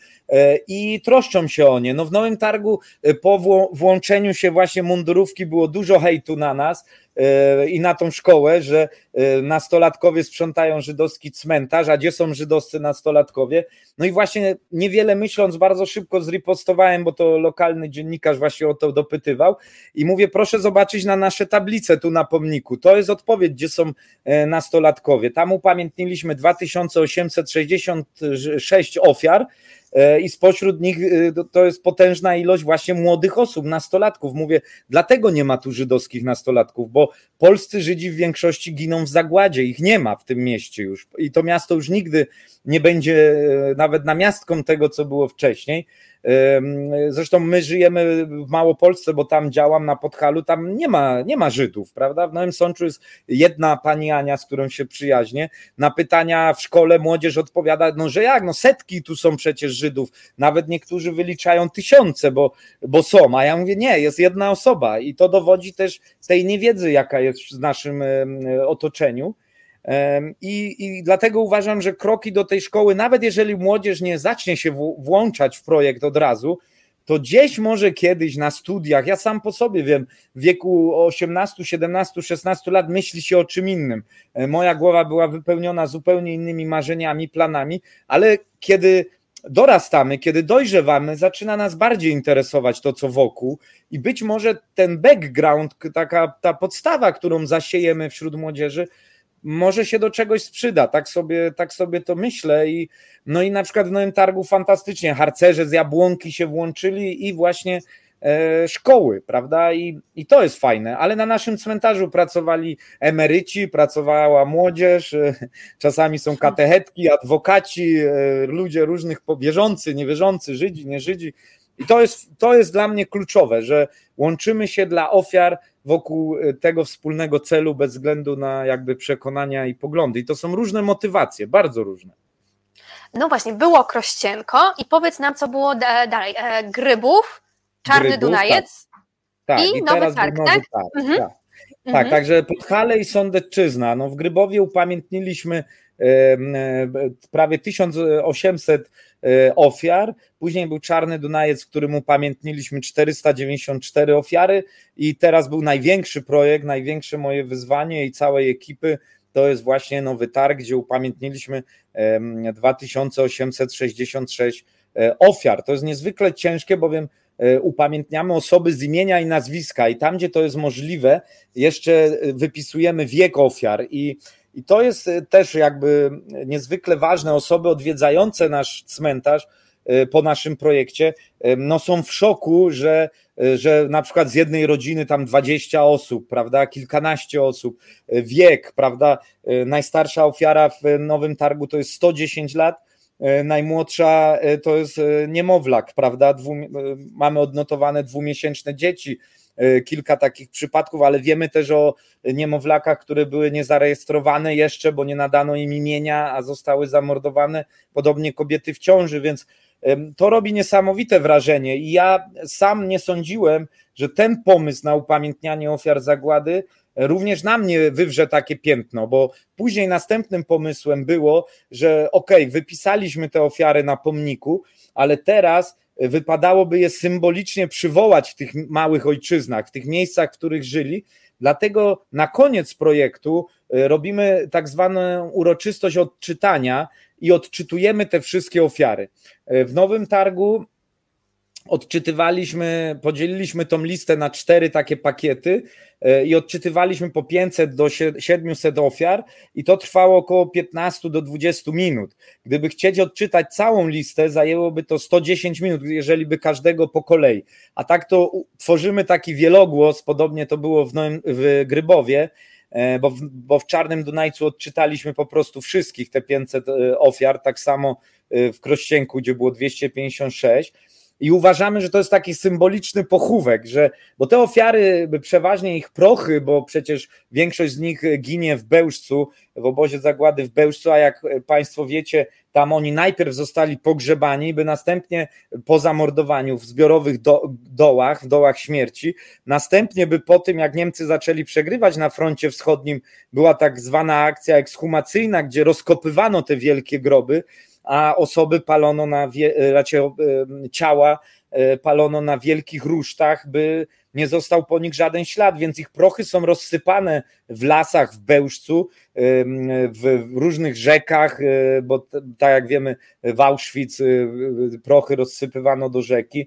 Speaker 2: i troszczą się o nie. No w Nowym Targu po włączeniu się właśnie mundurówki było dużo hejtu na nas i na tą szkołę, że nastolatkowie sprzątają żydowski cmentarz, a gdzie są żydowscy nastolatkowie? No i właśnie niewiele myśląc, bardzo szybko zripostowałem, bo to lokalny dziennikarz właśnie o to dopytywał i mówię, proszę zobaczyć na nasze tablice tu na pomniku, to jest odpowiedź, gdzie są nastolatkowie. Tam upamiętniliśmy dwa tysiące osiemset sześćdziesiąt sześć ofiar i spośród nich to jest potężna ilość właśnie młodych osób, nastolatków. Mówię, dlatego nie ma tu żydowskich nastolatków, bo polscy Żydzi w większości giną w zagładzie, ich nie ma w tym mieście już i to miasto już nigdy nie będzie nawet namiastką tego, co było wcześniej. Zresztą my żyjemy w Małopolsce, bo tam działam na Podhalu, tam nie ma, nie ma Żydów, prawda? W Nowym Sączu jest jedna pani Ania, z którą się przyjaźnię. Na pytania w szkole młodzież odpowiada, no że jak, no setki tu są przecież Żydów, nawet niektórzy wyliczają tysiące, bo, bo są, a ja mówię, nie, jest jedna osoba i to dowodzi też tej niewiedzy, jaka jest w naszym otoczeniu. I, I dlatego uważam, że kroki do tej szkoły, nawet jeżeli młodzież nie zacznie się w, włączać w projekt od razu, to gdzieś może kiedyś na studiach, ja sam po sobie wiem, w wieku osiemnastu, siedemnastu, szesnastu lat myśli się o czym innym. Moja głowa była wypełniona zupełnie innymi marzeniami, planami, ale kiedy dorastamy, kiedy dojrzewamy, zaczyna nas bardziej interesować to, co wokół i być może ten background, taka ta podstawa, którą zasiejemy wśród młodzieży, może się do czegoś sprzyda, tak sobie, tak sobie to myślę i no i na przykład w Nowym Targu fantastycznie harcerze z Jabłonki się włączyli i właśnie e, szkoły, prawda, I, i to jest fajne, ale na naszym cmentarzu pracowali emeryci, pracowała młodzież, e, czasami są katechetki, adwokaci, e, ludzie różnych, wierzący, niewierzący, Żydzi, nie Żydzi i to jest, to jest dla mnie kluczowe, że łączymy się dla ofiar wokół tego wspólnego celu bez względu na jakby przekonania i poglądy. I to są różne motywacje, bardzo różne.
Speaker 1: No właśnie, było Krościenko i powiedz nam, co było dalej. Grybów, Czarny Grybów, Dunajec
Speaker 2: tak, tak.
Speaker 1: i,
Speaker 2: I
Speaker 1: Nowy
Speaker 2: teraz
Speaker 1: Targ,
Speaker 2: nowy
Speaker 1: tak?
Speaker 2: targ,
Speaker 1: Mhm.
Speaker 2: tak.
Speaker 1: Mhm.
Speaker 2: Tak, także Podhale i Sądecczyzna. No w Grybowie upamiętniliśmy prawie tysiąc osiemset ofiar, później był Czarny Dunajec, w którym upamiętniliśmy czterysta dziewięćdziesiąt cztery ofiary i teraz był największy projekt, największe moje wyzwanie i całej ekipy, to jest właśnie Nowy Targ, gdzie upamiętniliśmy dwa tysiące osiemset sześćdziesiąt sześć ofiar. To jest niezwykle ciężkie, bowiem upamiętniamy osoby z imienia i nazwiska i tam, gdzie to jest możliwe, jeszcze wypisujemy wiek ofiar i I to jest też jakby niezwykle ważne. Osoby odwiedzające nasz cmentarz po naszym projekcie no są w szoku, że, że na przykład z jednej rodziny tam dwadzieścia osób, prawda, kilkanaście osób, wiek, prawda, najstarsza ofiara w Nowym Targu to jest sto dziesięć lat, najmłodsza to jest niemowlak, prawda, Dwu, mamy odnotowane dwumiesięczne dzieci, kilka takich przypadków, ale wiemy też o niemowlakach, które były niezarejestrowane jeszcze, bo nie nadano im imienia, a zostały zamordowane, podobnie kobiety w ciąży, więc to robi niesamowite wrażenie i ja sam nie sądziłem, że ten pomysł na upamiętnianie ofiar zagłady również na mnie wywrze takie piętno, bo później następnym pomysłem było, że okej, okay, wypisaliśmy te ofiary na pomniku, ale teraz wypadałoby je symbolicznie przywołać w tych małych ojczyznach, w tych miejscach, w których żyli. Dlatego na koniec projektu robimy tak zwaną uroczystość odczytania i odczytujemy te wszystkie ofiary. W Nowym Targu odczytywaliśmy, podzieliliśmy tą listę na cztery takie pakiety i odczytywaliśmy po pięćset do siedmiuset ofiar i to trwało około piętnaście do dwudziestu minut. Gdyby chcieć odczytać całą listę, zajęłoby to sto dziesięć minut, jeżeli by każdego po kolei. A tak to tworzymy taki wielogłos, podobnie to było w, Nowym, w Grybowie, bo w, bo w Czarnym Dunajcu odczytaliśmy po prostu wszystkich te pięćset ofiar, tak samo w Krościenku, gdzie było dwieście pięćdziesiąt sześć. i uważamy, że to jest taki symboliczny pochówek, że, bo te ofiary, przeważnie ich prochy, bo przecież większość z nich ginie w Bełżcu, w obozie zagłady w Bełżcu, a jak Państwo wiecie, tam oni najpierw zostali pogrzebani, by następnie po zamordowaniu w zbiorowych do, dołach, w dołach śmierci, następnie by po tym, jak Niemcy zaczęli przegrywać na froncie wschodnim, była tak zwana akcja ekshumacyjna, gdzie rozkopywano te wielkie groby, a osoby palono na, wie, raczej ciała palono na wielkich rusztach, by nie został po nich żaden ślad, więc ich prochy są rozsypane w lasach w Bełżcu, w różnych rzekach, bo tak jak wiemy w Auschwitz prochy rozsypywano do rzeki.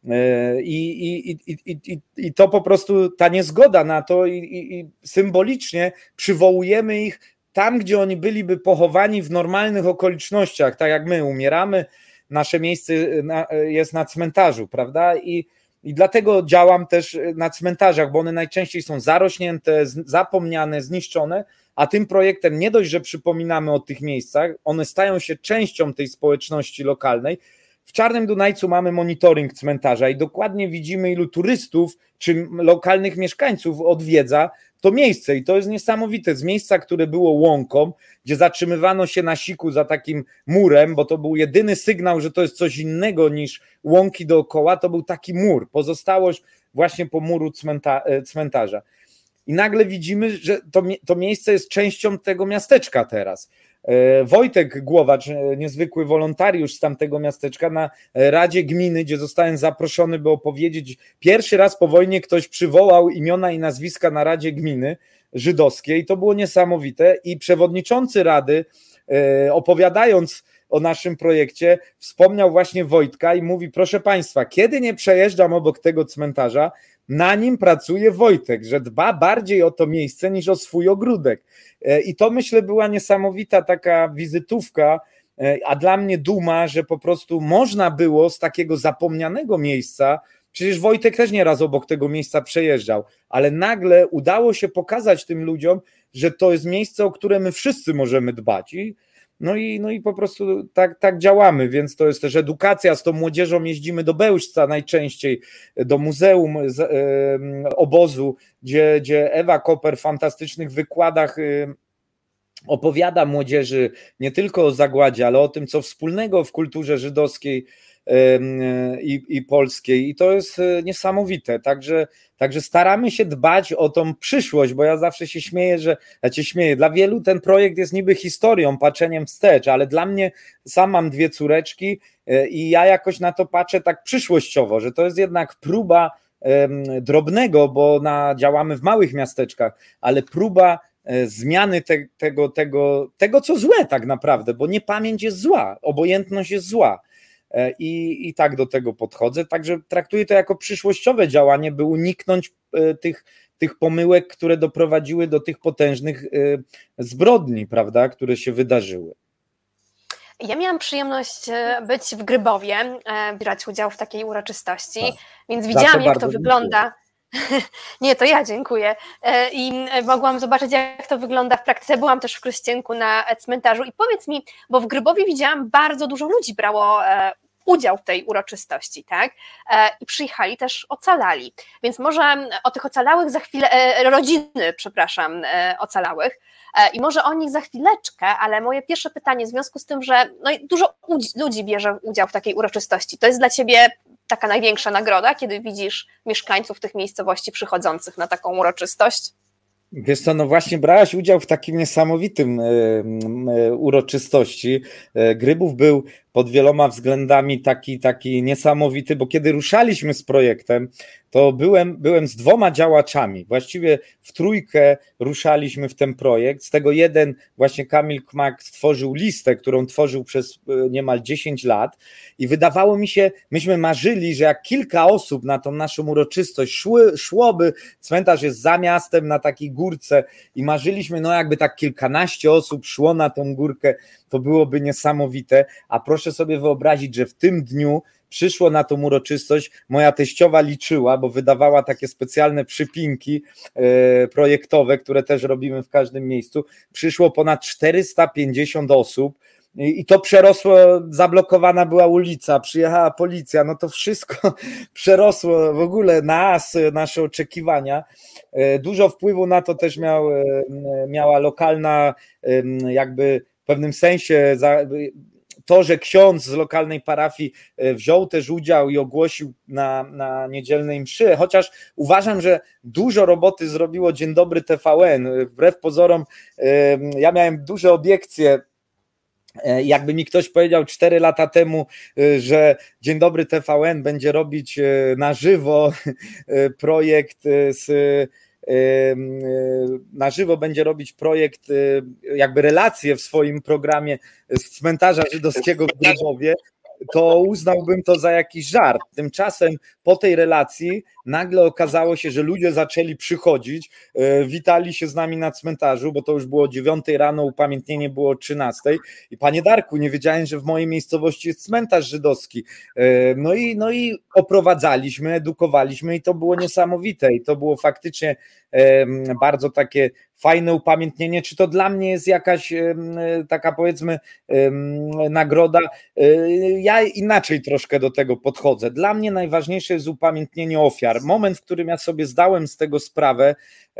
Speaker 2: I, i, i, i, i to po prostu ta niezgoda na to i, i, i symbolicznie przywołujemy ich tam, gdzie oni byliby pochowani w normalnych okolicznościach, tak jak my umieramy, nasze miejsce jest na cmentarzu, prawda? I, i dlatego działam też na cmentarzach, bo one najczęściej są zarośnięte, zapomniane, zniszczone, a tym projektem nie dość, że przypominamy o tych miejscach, one stają się częścią tej społeczności lokalnej. W Czarnym Dunajcu mamy monitoring cmentarza i dokładnie widzimy, ilu turystów czy lokalnych mieszkańców odwiedza to miejsce i to jest niesamowite. Z miejsca, które było łąką, gdzie zatrzymywano się na siku za takim murem, bo to był jedyny sygnał, że to jest coś innego niż łąki dookoła, to był taki mur, pozostałość właśnie po muru cmenta, cmentarza. I nagle widzimy, że to, to miejsce jest częścią tego miasteczka teraz. Wojtek Głowacz, niezwykły wolontariusz z tamtego miasteczka, na Radzie Gminy, gdzie zostałem zaproszony, by opowiedzieć, pierwszy raz po wojnie ktoś przywołał imiona i nazwiska na Radzie Gminy żydowskiej i to było niesamowite i przewodniczący Rady, opowiadając o naszym projekcie, wspomniał właśnie Wojtka i mówi: proszę Państwa, kiedy nie przejeżdżam obok tego cmentarza, na nim pracuje Wojtek, że dba bardziej o to miejsce niż o swój ogródek. I to, myślę, była niesamowita taka wizytówka, a dla mnie duma, że po prostu można było z takiego zapomnianego miejsca, przecież Wojtek też nieraz obok tego miejsca przejeżdżał, ale nagle udało się pokazać tym ludziom, że to jest miejsce, o które my wszyscy możemy dbać. I No i, no i po prostu tak, tak działamy, więc to jest też edukacja, z tą młodzieżą jeździmy do Bełżca najczęściej, do muzeum z, e, obozu, gdzie, gdzie Ewa Koper w fantastycznych wykładach e, opowiada młodzieży nie tylko o zagładzie, ale o tym, co wspólnego w kulturze żydowskiej i, i polskiej i to jest niesamowite, także, także staramy się dbać o tą przyszłość, bo ja zawsze się śmieję, że ja cię śmieję, dla wielu ten projekt jest niby historią, patrzeniem wstecz, ale dla mnie, sam mam dwie córeczki i ja jakoś na to patrzę tak przyszłościowo, że to jest jednak próba drobnego, bo na, działamy w małych miasteczkach, ale próba zmiany te, tego, tego, tego, co złe tak naprawdę, bo niepamięć jest zła, obojętność jest zła. I, I tak do tego podchodzę, także traktuję to jako przyszłościowe działanie, by uniknąć tych, tych pomyłek, które doprowadziły do tych potężnych zbrodni, prawda, które się wydarzyły.
Speaker 1: Ja miałam przyjemność być w Grybowie, brać udział w takiej uroczystości, tak. Więc widziałam, jak to wygląda. Nie, to ja dziękuję. I mogłam zobaczyć, jak to wygląda w praktyce. Byłam też w Krościenku na cmentarzu i powiedz mi, bo w Grybowie widziałam, bardzo dużo ludzi brało udział w tej uroczystości, tak? I przyjechali też ocalali. Więc może o tych ocalałych za chwilę, rodziny, przepraszam, ocalałych, i może o nich za chwileczkę, ale moje pierwsze pytanie w związku z tym, że no dużo ludzi bierze udział w takiej uroczystości, to jest dla Ciebie taka największa nagroda, kiedy widzisz mieszkańców tych miejscowości przychodzących na taką uroczystość?
Speaker 2: Wiesz co, no właśnie brałaś udział w takim niesamowitym e, e, uroczystości. E, Grybów był pod wieloma względami taki, taki niesamowity, bo kiedy ruszaliśmy z projektem, to byłem, byłem z dwoma działaczami, właściwie w trójkę ruszaliśmy w ten projekt, z tego jeden właśnie Kamil Kmak stworzył listę, którą tworzył przez niemal dziesięć lat i wydawało mi się, myśmy marzyli, że jak kilka osób na tą naszą uroczystość szły, szłoby, cmentarz jest za miastem na takiej górce i marzyliśmy, no jakby tak kilkanaście osób szło na tą górkę, to byłoby niesamowite, a proszę sobie wyobrazić, że w tym dniu przyszło na tą uroczystość, moja teściowa liczyła, bo wydawała takie specjalne przypinki e, projektowe, które też robimy w każdym miejscu, przyszło ponad czterysta pięćdziesiąt osób i to przerosło, zablokowana była ulica, przyjechała policja, no to wszystko przerosło w ogóle nas, nasze oczekiwania. Dużo wpływu na to też miał, miała lokalna, jakby w pewnym sensie to, że ksiądz z lokalnej parafii wziął też udział i ogłosił na, na niedzielnej mszy, chociaż uważam, że dużo roboty zrobiło Dzień Dobry T V N. Wbrew pozorom ja miałem duże obiekcje. Jakby mi ktoś powiedział cztery lata temu, że Dzień Dobry T V N będzie robić na żywo projekt z na żywo będzie robić projekt, jakby relacje w swoim programie z cmentarza żydowskiego w Grybowie, to uznałbym to za jakiś żart. Tymczasem po tej relacji nagle okazało się, że ludzie zaczęli przychodzić, witali się z nami na cmentarzu, bo to już było o dziewiątej rano, upamiętnienie było o trzynastej i panie Darku, nie wiedziałem, że w mojej miejscowości jest cmentarz żydowski. No i, no i oprowadzaliśmy, edukowaliśmy i to było niesamowite i to było faktycznie bardzo takie fajne upamiętnienie, czy to dla mnie jest jakaś taka, powiedzmy, nagroda. Ja inaczej troszkę do tego podchodzę. Dla mnie najważniejsze jest upamiętnienie ofiar. Moment, w którym ja sobie zdałem z tego sprawę,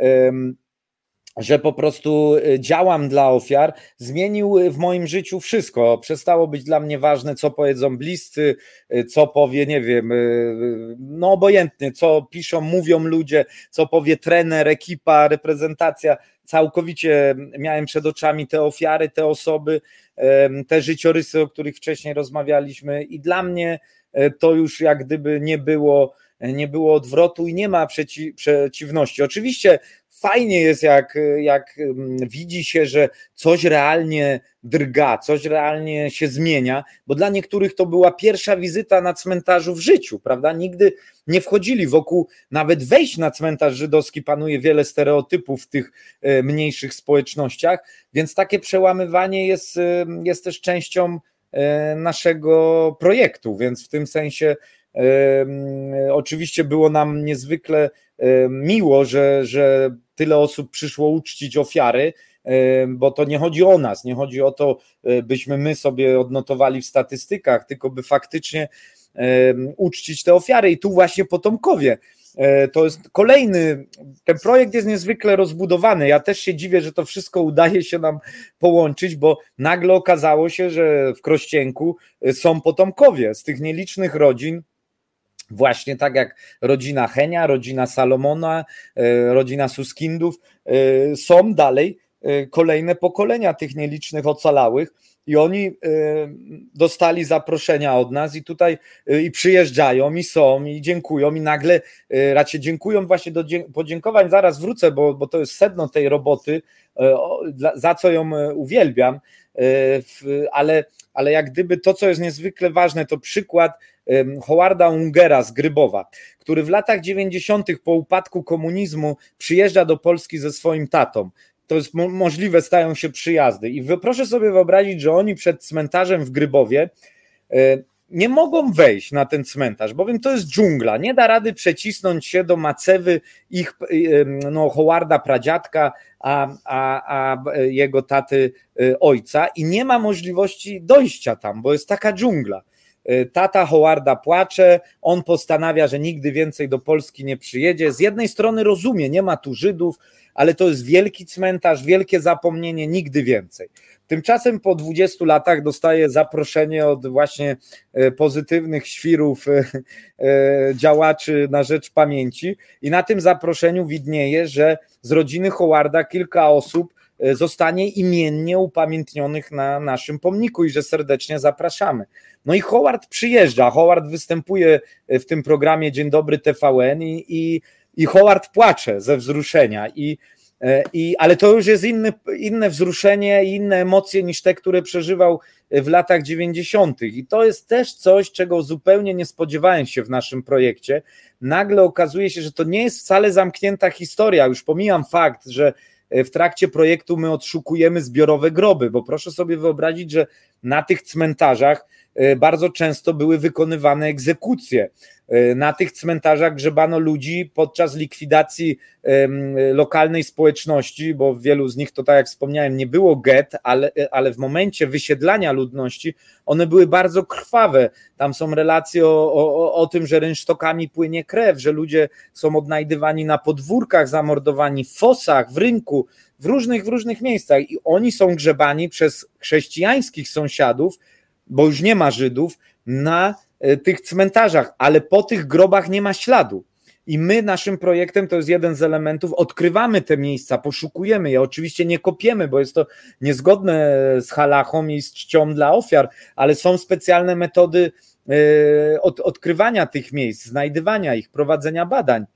Speaker 2: że po prostu działam dla ofiar, zmienił w moim życiu wszystko. Przestało być dla mnie ważne, co powiedzą bliscy, co powie, nie wiem, no obojętnie, co piszą, mówią ludzie, co powie trener, ekipa, reprezentacja. Całkowicie miałem przed oczami te ofiary, te osoby, te życiorysy, o których wcześniej rozmawialiśmy i dla mnie to już jak gdyby nie było, nie było odwrotu i nie ma przeci, przeciwności. Oczywiście fajnie jest, jak, jak widzi się, że coś realnie drga, coś realnie się zmienia, bo dla niektórych to była pierwsza wizyta na cmentarzu w życiu, prawda? Nigdy nie wchodzili wokół, nawet wejść na cmentarz żydowski panuje wiele stereotypów w tych mniejszych społecznościach, więc takie przełamywanie jest, jest też częścią naszego projektu, więc w tym sensie oczywiście było nam niezwykle miło, że, że tyle osób przyszło uczcić ofiary, bo to nie chodzi o nas, nie chodzi o to, byśmy my sobie odnotowali w statystykach, tylko by faktycznie uczcić te ofiary i tu właśnie potomkowie. To jest kolejny, ten projekt jest niezwykle rozbudowany, ja też się dziwię, że to wszystko udaje się nam połączyć, bo nagle okazało się, że w Krościenku są potomkowie z tych nielicznych rodzin, właśnie tak jak rodzina Henia, rodzina Salomona, rodzina Suskindów, są dalej kolejne pokolenia tych nielicznych ocalałych i oni dostali zaproszenia od nas i tutaj i przyjeżdżają i są i dziękują i nagle raczej dziękują właśnie do podziękowań, zaraz wrócę, bo, bo to jest sedno tej roboty, za co ją uwielbiam, ale, ale jak gdyby to, co jest niezwykle ważne, to przykład Howarda Ungera z Grybowa, który w latach dziewięćdziesiątych po upadku komunizmu przyjeżdża do Polski ze swoim tatą. To jest mo- możliwe, stają się przyjazdy i wy, proszę sobie wyobrazić, że oni przed cmentarzem w Grybowie y, nie mogą wejść na ten cmentarz, bowiem to jest dżungla, nie da rady przecisnąć się do macewy ich y, no, Howarda pradziadka, a, a, a jego taty y, ojca i nie ma możliwości dojścia tam, bo jest taka dżungla. Tata Howarda płacze, on postanawia, że nigdy więcej do Polski nie przyjedzie. Z jednej strony rozumie, nie ma tu Żydów, ale to jest wielki cmentarz, wielkie zapomnienie, nigdy więcej. Tymczasem po dwudziestu latach dostaje zaproszenie od właśnie pozytywnych świrów, działaczy na rzecz pamięci i na tym zaproszeniu widnieje, że z rodziny Howarda kilka osób zostanie imiennie upamiętnionych na naszym pomniku i że serdecznie zapraszamy. No i Howard przyjeżdża, Howard występuje w tym programie Dzień Dobry T V N i, i, i Howard płacze ze wzruszenia, i, i, ale to już jest inny, inne wzruszenie i inne emocje niż te, które przeżywał w latach dziewięćdziesiątych i to jest też coś, czego zupełnie nie spodziewałem się w naszym projekcie. Nagle okazuje się, że to nie jest wcale zamknięta historia, już pomijam fakt, że w trakcie projektu my odszukujemy zbiorowe groby, bo proszę sobie wyobrazić, że na tych cmentarzach bardzo często były wykonywane egzekucje. Na tych cmentarzach grzebano ludzi podczas likwidacji lokalnej społeczności, bo w wielu z nich, to tak jak wspomniałem, nie było get, ale, ale w momencie wysiedlania ludności one były bardzo krwawe. Tam są relacje o, o, o tym, że rynsztokami płynie krew, że ludzie są odnajdywani na podwórkach, zamordowani w fosach, w rynku, w różnych, w różnych miejscach i oni są grzebani przez chrześcijańskich sąsiadów, bo już nie ma Żydów, na tych cmentarzach, ale po tych grobach nie ma śladu. I my naszym projektem, to jest jeden z elementów, odkrywamy te miejsca, poszukujemy je, oczywiście nie kopiemy, bo jest to niezgodne z halachą i z czcią dla ofiar, ale są specjalne metody od, odkrywania tych miejsc, znajdywania ich, prowadzenia badań.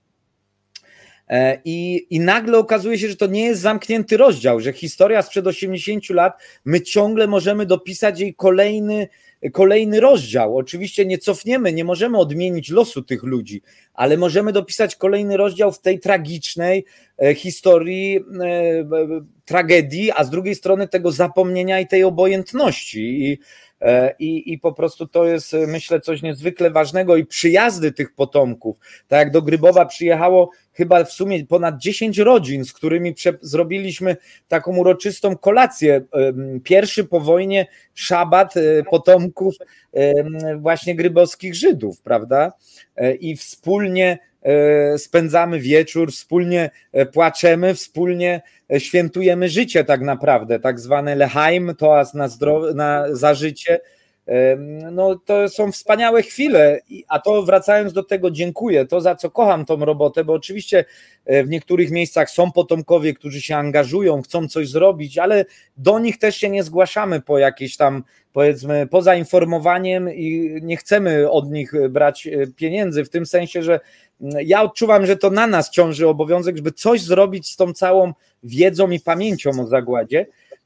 Speaker 2: I, I nagle okazuje się, że to nie jest zamknięty rozdział, że historia sprzed osiemdziesięciu lat, my ciągle możemy dopisać jej kolejny, kolejny rozdział. Oczywiście nie cofniemy, nie możemy odmienić losu tych ludzi, ale możemy dopisać kolejny rozdział w tej tragicznej historii, tragedii, a z drugiej strony tego zapomnienia i tej obojętności. I, I, I po prostu to jest, myślę, coś niezwykle ważnego i przyjazdy tych potomków. Tak jak do Grybowa przyjechało chyba w sumie ponad dziesięć rodzin, z którymi prze- zrobiliśmy taką uroczystą kolację. Pierwszy po wojnie szabat potomków właśnie grybowskich Żydów, prawda? I wspólnie spędzamy wieczór, wspólnie płaczemy, wspólnie świętujemy życie tak naprawdę, tak zwane lechaim, toast na, zdrowie, na za życie. No to są wspaniałe chwile, a to wracając do tego dziękuję, to za co kocham tą robotę, bo oczywiście w niektórych miejscach są potomkowie, którzy się angażują, chcą coś zrobić, ale do nich też się nie zgłaszamy po jakieś tam, powiedzmy, poza informowaniem i nie chcemy od nich brać pieniędzy, w tym sensie, że ja odczuwam, że to na nas ciąży obowiązek, żeby coś zrobić z tą całą wiedzą i pamięcią o zagładzie.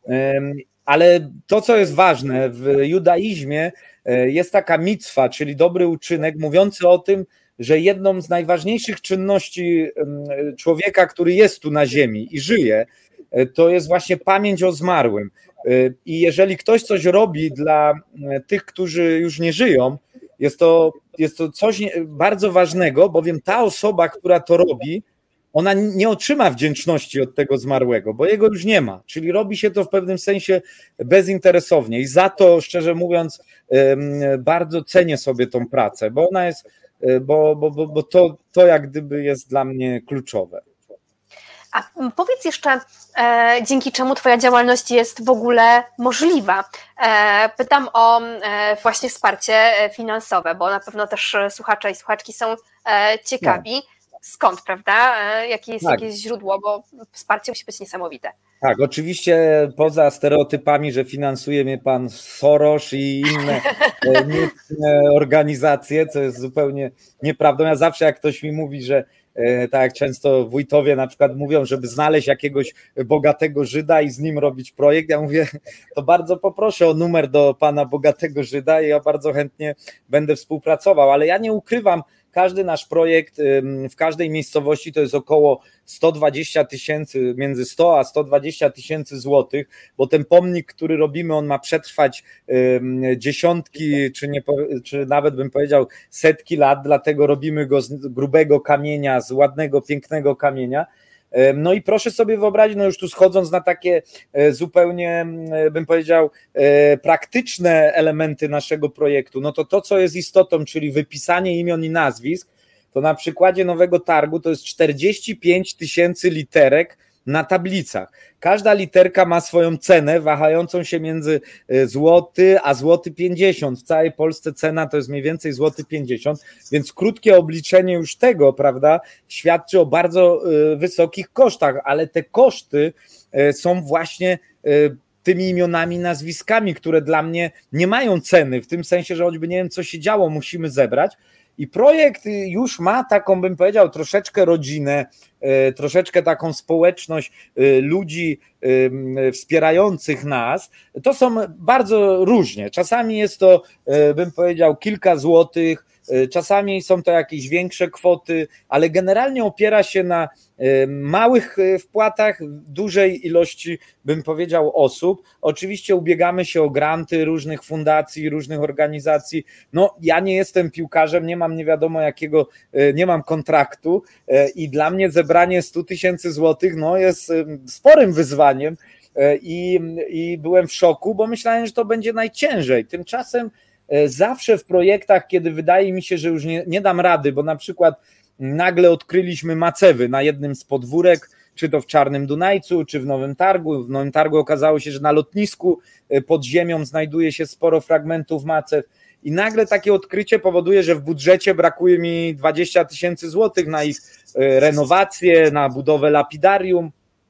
Speaker 2: Ale to, co jest ważne, w judaizmie jest taka micwa, czyli dobry uczynek, mówiący o tym, że jedną z najważniejszych czynności człowieka, który jest tu na ziemi i żyje, to jest właśnie pamięć o zmarłym. I jeżeli ktoś coś robi dla tych, którzy już nie żyją, jest to, jest to coś bardzo ważnego, bowiem ta osoba, która to robi, ona nie otrzyma wdzięczności od tego zmarłego, bo jego już nie ma, czyli robi się to w pewnym sensie bezinteresownie i za to, szczerze mówiąc, bardzo cenię sobie tą pracę, bo ona jest, bo, bo, bo, bo to, to jak gdyby jest dla mnie kluczowe.
Speaker 1: A powiedz jeszcze, e, dzięki czemu Twoja działalność jest w ogóle możliwa? E, pytam o e, właśnie wsparcie finansowe, bo na pewno też słuchacze i słuchaczki są e, ciekawi. No. Skąd, prawda? Jakie jest, tak. Jakie jest źródło, bo wsparcie musi być niesamowite.
Speaker 2: Tak, oczywiście poza stereotypami, że finansuje mnie pan Soros i inne, inne organizacje, co jest zupełnie nieprawdą. Ja zawsze jak ktoś mi mówi, że tak jak często wójtowie na przykład mówią, żeby znaleźć jakiegoś bogatego Żyda i z nim robić projekt, ja mówię, to bardzo poproszę o numer do pana bogatego Żyda i ja bardzo chętnie będę współpracował, ale ja nie ukrywam, każdy nasz projekt w każdej miejscowości to jest około sto dwadzieścia tysięcy, między sto a sto dwadzieścia tysięcy złotych, bo ten pomnik, który robimy, on ma przetrwać dziesiątki, czy, nie, czy nawet bym powiedział setki lat, dlatego robimy go z grubego kamienia, z ładnego, pięknego kamienia. No i proszę sobie wyobrazić, no już tu schodząc na takie zupełnie, bym powiedział, praktyczne elementy naszego projektu, no to to, co jest istotą, czyli wypisanie imion i nazwisk, to na przykładzie Nowego Targu to jest czterdzieści pięć tysięcy literek na tablicach. Każda literka ma swoją cenę wahającą się między złoty a złoty pięćdziesiąt. W całej Polsce cena to jest mniej więcej złoty pięćdziesiąt, więc krótkie obliczenie już tego, prawda, świadczy o bardzo wysokich kosztach, ale te koszty są właśnie tymi imionami, nazwiskami, które dla mnie nie mają ceny, w tym sensie, że choćby nie wiem, co się działo, musimy zebrać. I projekt już ma taką, bym powiedział, troszeczkę rodzinę, troszeczkę taką społeczność ludzi wspierających nas. To są bardzo różnie. Czasami jest to, bym powiedział, kilka złotych, czasami są to jakieś większe kwoty, ale generalnie opiera się na małych wpłatach dużej ilości, bym powiedział, osób. Oczywiście ubiegamy się o granty różnych fundacji, różnych organizacji. No, ja nie jestem piłkarzem, nie mam nie wiadomo jakiego, nie mam kontraktu i dla mnie zebranie stu tysięcy złotych no, jest sporym wyzwaniem i, i byłem w szoku, bo myślałem, że to będzie najciężej. Tymczasem zawsze w projektach, kiedy wydaje mi się, że już nie, nie dam rady, bo na przykład nagle odkryliśmy macewy na jednym z podwórek, czy to w Czarnym Dunajcu, czy w Nowym Targu. W Nowym Targu okazało się, że na lotnisku pod ziemią znajduje się sporo fragmentów macew i nagle takie odkrycie powoduje, że w budżecie brakuje mi dwadzieścia tysięcy złotych na ich renowację, na budowę lapidarium.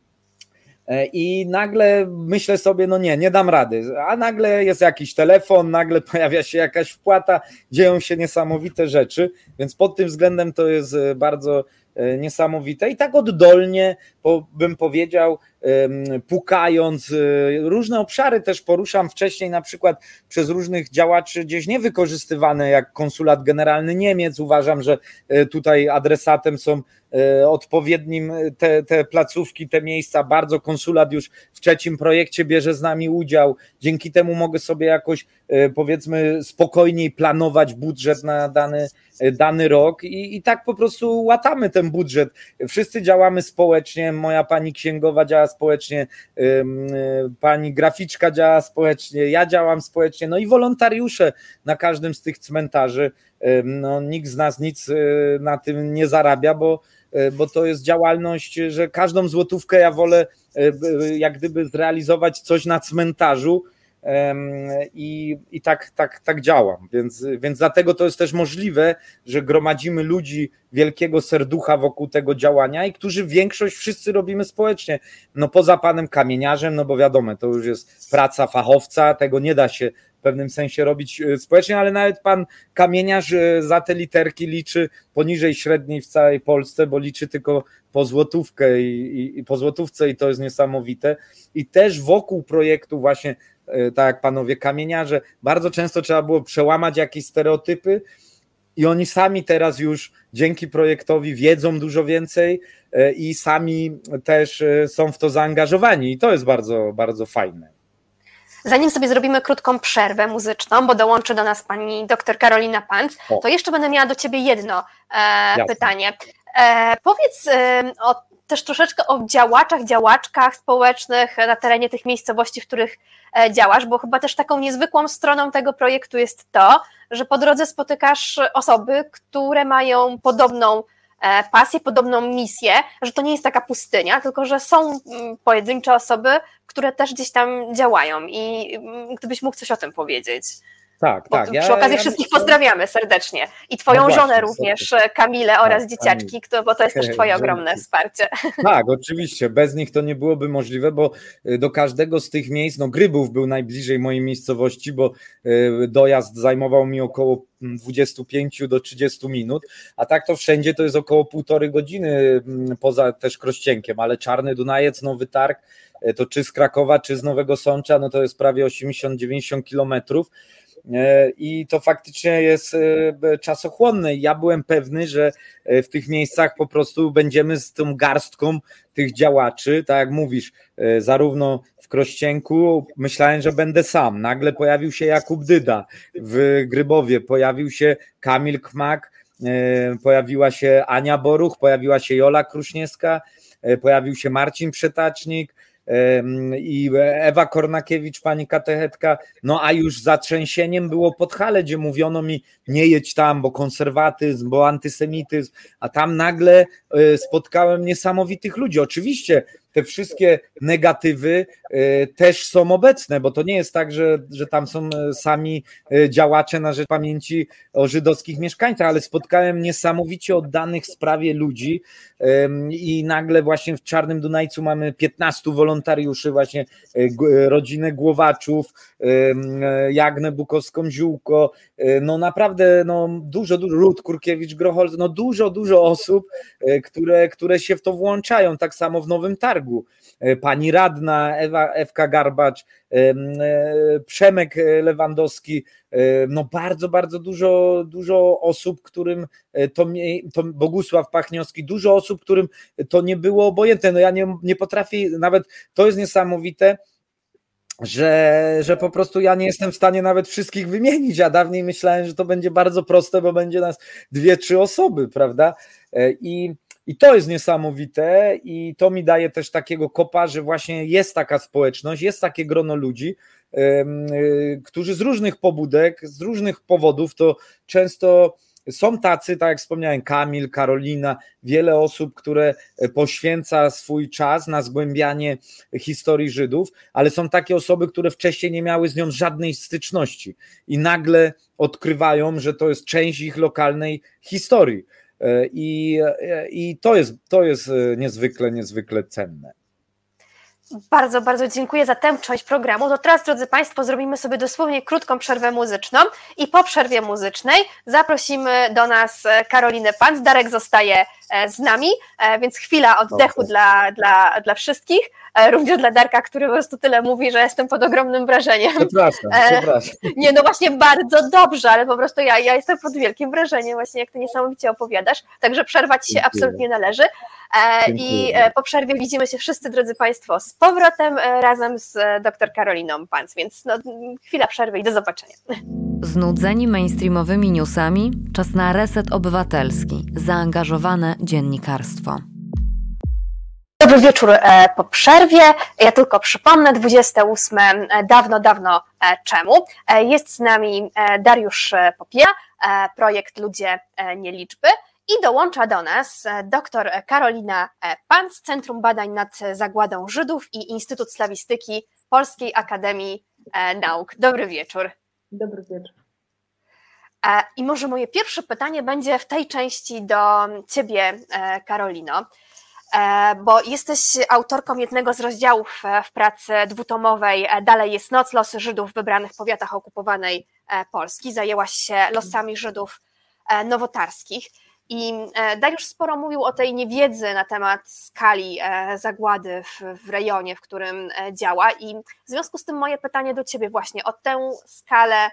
Speaker 2: I nagle myślę sobie, no nie, nie dam rady, a nagle jest jakiś telefon, nagle pojawia się jakaś wpłata, dzieją się niesamowite rzeczy, więc pod tym względem to jest bardzo niesamowite i tak oddolnie bym powiedział, pukając, różne obszary też poruszam wcześniej, na przykład przez różnych działaczy gdzieś niewykorzystywane jak konsulat generalny Niemiec. Uważam, że tutaj adresatem są odpowiednim te, te placówki, te miejsca. Bardzo konsulat już w trzecim projekcie bierze z nami udział. Dzięki temu mogę sobie jakoś, powiedzmy, spokojniej planować budżet na dany, dany rok i, i tak po prostu łatamy ten budżet. Wszyscy działamy społecznie, moja pani księgowa działa społecznie, pani graficzka działa społecznie, ja działam społecznie, no i wolontariusze na każdym z tych cmentarzy. No, nikt z nas nic na tym nie zarabia, bo, bo to jest działalność, że każdą złotówkę ja wolę jak gdyby zrealizować coś na cmentarzu i, i tak, tak, tak działam, więc, więc dlatego to jest też możliwe, że gromadzimy ludzi wielkiego serducha wokół tego działania i którzy większość wszyscy robimy społecznie, no poza panem kamieniarzem, no bo wiadomo, to już jest praca fachowca, tego nie da się w pewnym sensie robić społecznie, ale nawet pan kamieniarz za te literki liczy poniżej średniej w całej Polsce, bo liczy tylko po złotówkę i, i, i po złotówce i to jest niesamowite. I też wokół projektu właśnie, tak jak panowie kamieniarze, bardzo często trzeba było przełamać jakieś stereotypy i oni sami teraz już dzięki projektowi wiedzą dużo więcej i sami też są w to zaangażowani i to jest bardzo, bardzo fajne.
Speaker 1: Zanim sobie zrobimy krótką przerwę muzyczną, bo dołączy do nas pani dr Karolina Panc, o. to jeszcze będę miała do ciebie jedno e, pytanie. E, powiedz e, o, też troszeczkę o działaczach, działaczkach społecznych na terenie tych miejscowości, w których e, działasz, bo chyba też taką niezwykłą stroną tego projektu jest to, że po drodze spotykasz osoby, które mają podobną pasję, podobną misję, że to nie jest taka pustynia, tylko że są pojedyncze osoby, które też gdzieś tam działają i gdybyś mógł coś o tym powiedzieć.
Speaker 2: Tak,
Speaker 1: bo
Speaker 2: tak.
Speaker 1: Przy
Speaker 2: ja,
Speaker 1: okazji
Speaker 2: ja
Speaker 1: wszystkich
Speaker 2: myślę...
Speaker 1: pozdrawiamy serdecznie i twoją
Speaker 2: no właśnie,
Speaker 1: żonę również, serdecznie. Kamilę oraz tak, dzieciaczki, kto, bo to jest też twoje ogromne wsparcie.
Speaker 2: Tak, oczywiście, bez nich to nie byłoby możliwe, bo do każdego z tych miejsc, no Grybów był najbliżej mojej miejscowości, bo dojazd zajmował mi około dwadzieścia pięć do trzydziestu minut, a tak to wszędzie to jest około półtorej godziny poza też Krościenkiem, ale Czarny Dunajec, Nowy Targ, to czy z Krakowa, czy z Nowego Sącza, no to jest prawie osiemdziesiąt do dziewięćdziesięciu kilometrów i to faktycznie jest czasochłonne. Ja byłem pewny, że w tych miejscach po prostu będziemy z tą garstką tych działaczy, tak jak mówisz, zarówno w Krościenku myślałem, że będę sam, nagle pojawił się Jakub Dyda, w Grybowie pojawił się Kamil Kmak, pojawiła się Ania Boruch, pojawiła się Jola Kruszniewska, pojawił się Marcin Przetacznik i Ewa Kornakiewicz, pani katechetka, no a już zatrzęsieniem było Podhale, gdzie mówiono mi nie jedź tam, bo konserwatyzm, bo antysemityzm, a tam nagle spotkałem niesamowitych ludzi. Oczywiście te wszystkie negatywy też są obecne, bo to nie jest tak, że, że tam są sami działacze na rzecz pamięci o żydowskich mieszkańcach, ale spotkałem niesamowicie oddanych sprawie ludzi i nagle właśnie w Czarnym Dunajcu mamy piętnastu wolontariuszy, właśnie rodzinę Głowaczów, Jagnę Bukowską-Ziółko, no naprawdę naprawdę no, dużo, dużo, Ruth Kurkiewicz-Grochol, no dużo, dużo osób, które, które się w to włączają, tak samo w Nowym Targu. Pani radna Ewa, Ewka Garbacz, Przemek Lewandowski, no bardzo, bardzo dużo, dużo osób, którym to, to Bogusław Pachniowski, dużo osób, którym to nie było obojętne. No ja nie, nie potrafię, nawet to jest niesamowite, że, że po prostu ja nie jestem w stanie nawet wszystkich wymienić, a dawniej myślałem, że to będzie bardzo proste, bo będzie nas dwie, trzy osoby, prawda? I, i to jest niesamowite i to mi daje też takiego kopa, że właśnie jest taka społeczność, jest takie grono ludzi, którzy z różnych pobudek, z różnych powodów, to często są tacy, tak jak wspomniałem, Kamil, Karolina, wiele osób, które poświęca swój czas na zgłębianie historii Żydów, ale są takie osoby, które wcześniej nie miały z nią żadnej styczności i nagle odkrywają, że to jest część ich lokalnej historii. I, i to jest, to jest niezwykle, niezwykle cenne.
Speaker 1: Bardzo, bardzo dziękuję za tę część programu. To teraz, drodzy Państwo, zrobimy sobie dosłownie krótką przerwę muzyczną i po przerwie muzycznej zaprosimy do nas Karolinę Panc. Darek zostaje z nami, więc chwila oddechu dla, dla, dla wszystkich, również dla Darka, który po prostu tyle mówi, że jestem pod ogromnym wrażeniem.
Speaker 2: Przepraszam, przepraszam.
Speaker 1: Nie, no właśnie bardzo dobrze, ale po prostu ja, ja jestem pod wielkim wrażeniem właśnie, jak ty niesamowicie opowiadasz, także przerwać się
Speaker 2: Dziękuję.
Speaker 1: absolutnie należy.
Speaker 2: Dziękuję.
Speaker 1: I po przerwie widzimy się wszyscy, drodzy Państwo, z powrotem razem z dr Karoliną Panc, więc no, chwila przerwy i do zobaczenia.
Speaker 3: Znudzeni mainstreamowymi newsami? Czas na reset obywatelski, zaangażowane dziennikarstwo.
Speaker 1: Dobry wieczór po przerwie. Ja tylko przypomnę, dwudzieste ósme dawno, dawno czemu. Jest z nami Dariusz Popija, projekt Ludzie nie liczby. I dołącza do nas dr Karolina Panc, Centrum Badań nad Zagładą Żydów i Instytut Slawistyki Polskiej Akademii Nauk. Dobry wieczór.
Speaker 4: Dobry wieczór.
Speaker 1: I może moje pierwsze pytanie będzie w tej części do Ciebie, Karolino, bo jesteś autorką jednego z rozdziałów w pracy dwutomowej Dalej jest noc, losy Żydów w wybranych powiatach okupowanej Polski. Zajęłaś się losami Żydów nowotarskich. I Dariusz sporo mówił o tej niewiedzy na temat skali zagłady w, w rejonie, w którym działa, i w związku z tym moje pytanie do Ciebie właśnie o tę skalę,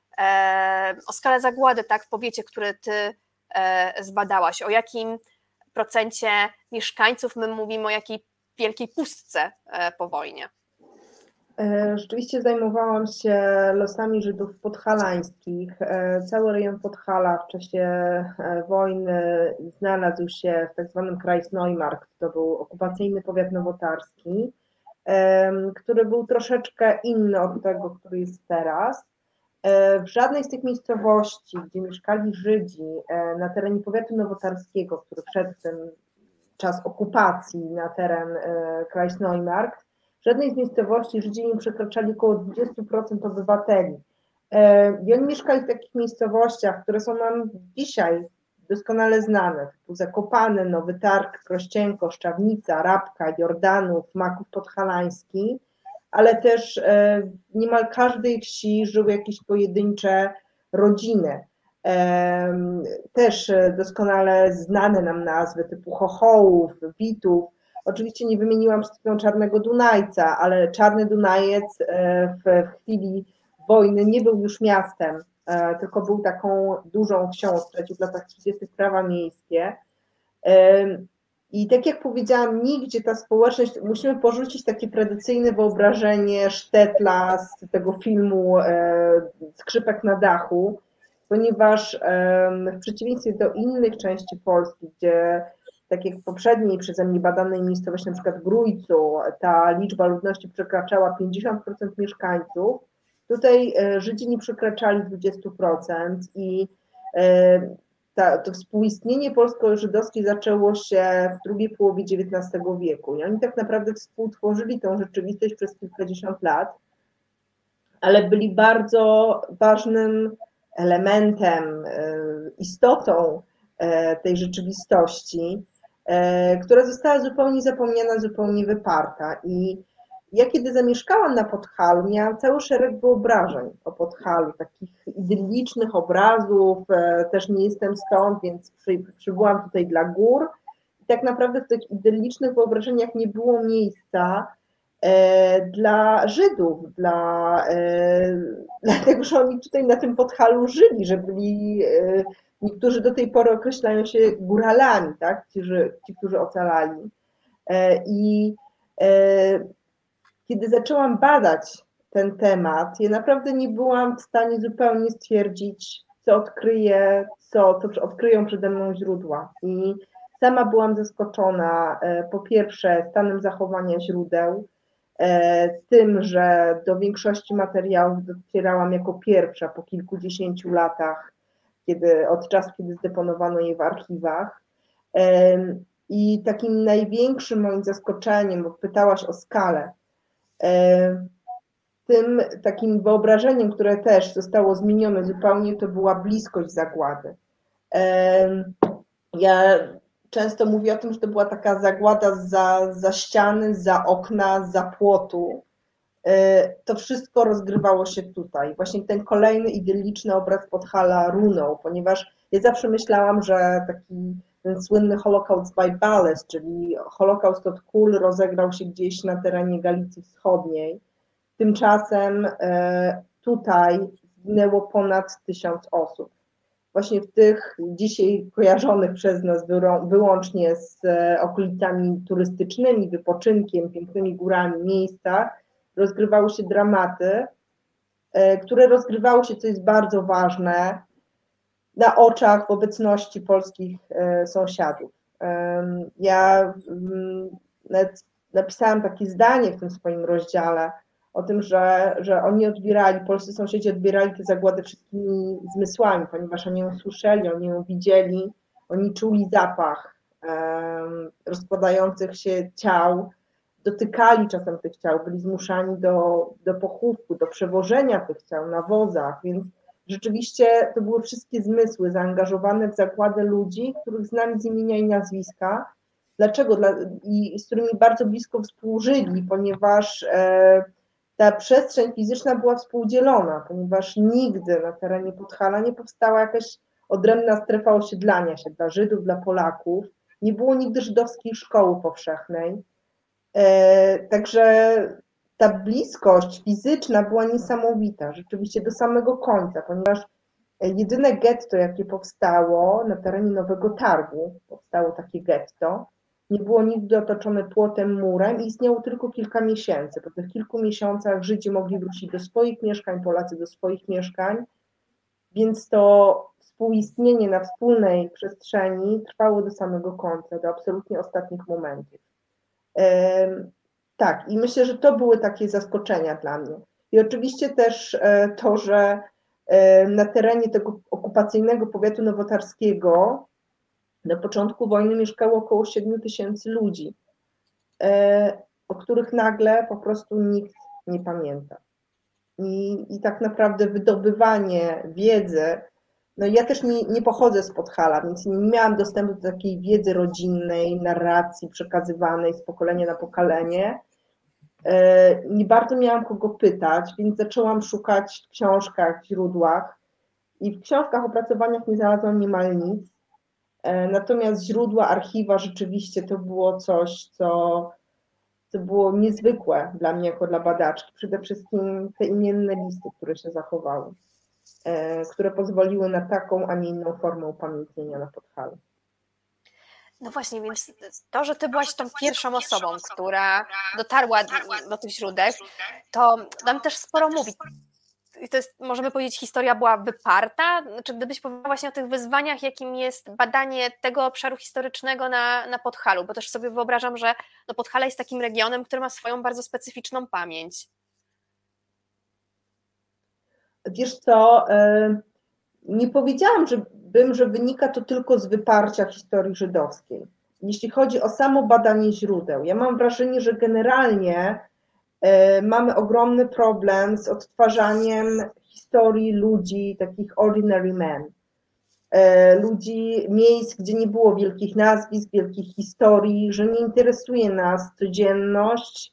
Speaker 1: o skalę zagłady, tak, w powiecie, który Ty zbadałaś, o jakim procencie mieszkańców my mówimy, o jakiej wielkiej pustce po wojnie?
Speaker 4: Rzeczywiście zajmowałam się losami Żydów podhalańskich. Cały rejon Podhala w czasie wojny znalazł się w tak zwanym Kreisneumarkt, to był okupacyjny powiat nowotarski, który był troszeczkę inny od tego, który jest teraz. W żadnej z tych miejscowości, gdzie mieszkali Żydzi na terenie powiatu nowotarskiego, który wszedł w ten czas okupacji na teren Kreisneumarkt, w żadnej z miejscowości Żydzi nie przekraczali około dwadzieścia procent obywateli. I oni mieszkali w takich miejscowościach, które są nam dzisiaj doskonale znane, typu Zakopane, Nowy Targ, Krościenko, Szczawnica, Rabka, Jordanów, Maków Podhalański, ale też w niemal każdej wsi żyły jakieś pojedyncze rodziny. Też doskonale znane nam nazwy typu Chochołów, Witów. Oczywiście nie wymieniłam przed chwilą Czarnego Dunajca, ale Czarny Dunajec w chwili wojny nie był już miastem, tylko był taką dużą wsią, stracił w latach trzydziestych prawa miejskie. I tak jak powiedziałam, nigdzie ta społeczność, musimy porzucić takie tradycyjne wyobrażenie Sztetla z tego filmu Skrzypek na dachu, ponieważ w przeciwieństwie do innych części Polski, gdzie tak jak w poprzedniej przeze mnie badanej miejscowości, na przykład Grójcu, ta liczba ludności przekraczała pięćdziesiąt procent mieszkańców, tutaj Żydzi nie przekraczali dwadzieścia procent i ta, to współistnienie polsko-żydowskie zaczęło się w drugiej połowie dziewiętnastego wieku i oni tak naprawdę współtworzyli tą rzeczywistość przez kilkadziesiąt lat, ale byli bardzo ważnym elementem, istotą tej rzeczywistości, która została zupełnie zapomniana, zupełnie wyparta. I ja kiedy zamieszkałam na Podhalu, miałam cały szereg wyobrażeń o Podhalu, takich idyllicznych obrazów, też nie jestem stąd, więc przy, przybyłam tutaj dla gór. I tak naprawdę w tych idyllicznych wyobrażeniach nie było miejsca e, dla Żydów, dla, e, dlatego, że oni tutaj na tym Podhalu żyli, że byli, e, niektórzy do tej pory określają się góralami, tak? Ci, że, ci którzy ocalali. E, I e, kiedy zaczęłam badać ten temat, ja naprawdę nie byłam w stanie zupełnie stwierdzić, co odkryję, co to odkryją przede mną źródła. I sama byłam zaskoczona, po pierwsze, stanem zachowania źródeł, tym, że do większości materiałów docierałam jako pierwsza po kilkudziesięciu latach, kiedy, od czasu, kiedy zdeponowano je w archiwach. I takim największym moim zaskoczeniem, bo pytałaś o skalę, tym takim wyobrażeniem, które też zostało zmienione zupełnie, to była bliskość zagłady. Ja często mówię o tym, że to była taka zagłada za, za ściany, za okna, za płotu. To wszystko rozgrywało się tutaj. Właśnie ten kolejny idylliczny obraz Podhala runął, ponieważ ja zawsze myślałam, że taki ten słynny Holocaust by Ballast, czyli Holokaust od kul, rozegrał się gdzieś na terenie Galicji Wschodniej. Tymczasem tutaj zginęło ponad tysiąc osób. Właśnie w tych dzisiaj kojarzonych przez nas wyłącznie z okolicami turystycznymi, wypoczynkiem, pięknymi górami, miejscach rozgrywały się dramaty, które rozgrywały się, co jest bardzo ważne, na oczach w obecności polskich sąsiadów. Ja nawet napisałam takie zdanie w tym swoim rozdziale o tym, że, że oni odbierali, polscy sąsiedzi odbierali tę zagładę wszystkimi zmysłami, ponieważ oni ją słyszeli, oni ją widzieli, oni czuli zapach um, rozkładających się ciał, dotykali czasem tych ciał, byli zmuszani do, do pochówku, do przewożenia tych ciał na wozach, więc rzeczywiście to były wszystkie zmysły zaangażowane w zagładę ludzi, których znali z imienia i nazwiska. Dlaczego? Dla, i z którymi bardzo blisko współżyli, ponieważ e, ta przestrzeń fizyczna była współdzielona, ponieważ nigdy na terenie Podhala nie powstała jakaś odrębna strefa osiedlania się dla Żydów, dla Polaków. Nie było nigdy żydowskiej szkoły powszechnej. E, także ta bliskość fizyczna była niesamowita, rzeczywiście do samego końca, ponieważ jedyne getto, jakie powstało na terenie Nowego Targu, powstało takie getto, nie było nigdy otoczone płotem, murem i istniało tylko kilka miesięcy. Po tych kilku miesiącach Żydzi mogli wrócić do swoich mieszkań, Polacy do swoich mieszkań, więc to współistnienie na wspólnej przestrzeni trwało do samego końca, do absolutnie ostatnich momentów. Tak, i myślę, że to były takie zaskoczenia dla mnie. I oczywiście też to, że na terenie tego okupacyjnego powiatu nowotarskiego na początku wojny mieszkało około siedmiu tysięcy ludzi, o których nagle po prostu nikt nie pamięta. I, i tak naprawdę wydobywanie wiedzy, no ja też nie, nie pochodzę z Podhala, więc nie miałam dostępu do takiej wiedzy rodzinnej, narracji przekazywanej z pokolenia na pokolenie. Nie bardzo miałam kogo pytać, więc zaczęłam szukać w książkach, w źródłach i w książkach, opracowaniach nie znalazłam niemal nic. Natomiast źródła, archiwa rzeczywiście to było coś, co, co było niezwykłe dla mnie jako dla badaczki. Przede wszystkim te imienne listy, które się zachowały, które pozwoliły na taką, a nie inną formę upamiętnienia na Podhalu.
Speaker 1: No właśnie, więc to, że ty byłaś tą pierwszą osobą, która dotarła do tych źródeł, to nam też sporo mówi. I to jest, możemy powiedzieć, historia była wyparta? Czy gdybyś powiedziała właśnie o tych wyzwaniach, jakim jest badanie tego obszaru historycznego na, na Podhalu, bo też sobie wyobrażam, że no Podhala jest takim regionem, który ma swoją bardzo specyficzną pamięć.
Speaker 4: Wiesz co, nie powiedziałam, że, bym, że wynika to tylko z wyparcia historii żydowskiej. Jeśli chodzi o samo badanie źródeł, ja mam wrażenie, że generalnie mamy ogromny problem z odtwarzaniem historii ludzi, takich ordinary men, ludzi, miejsc, gdzie nie było wielkich nazwisk, wielkich historii, że nie interesuje nas codzienność,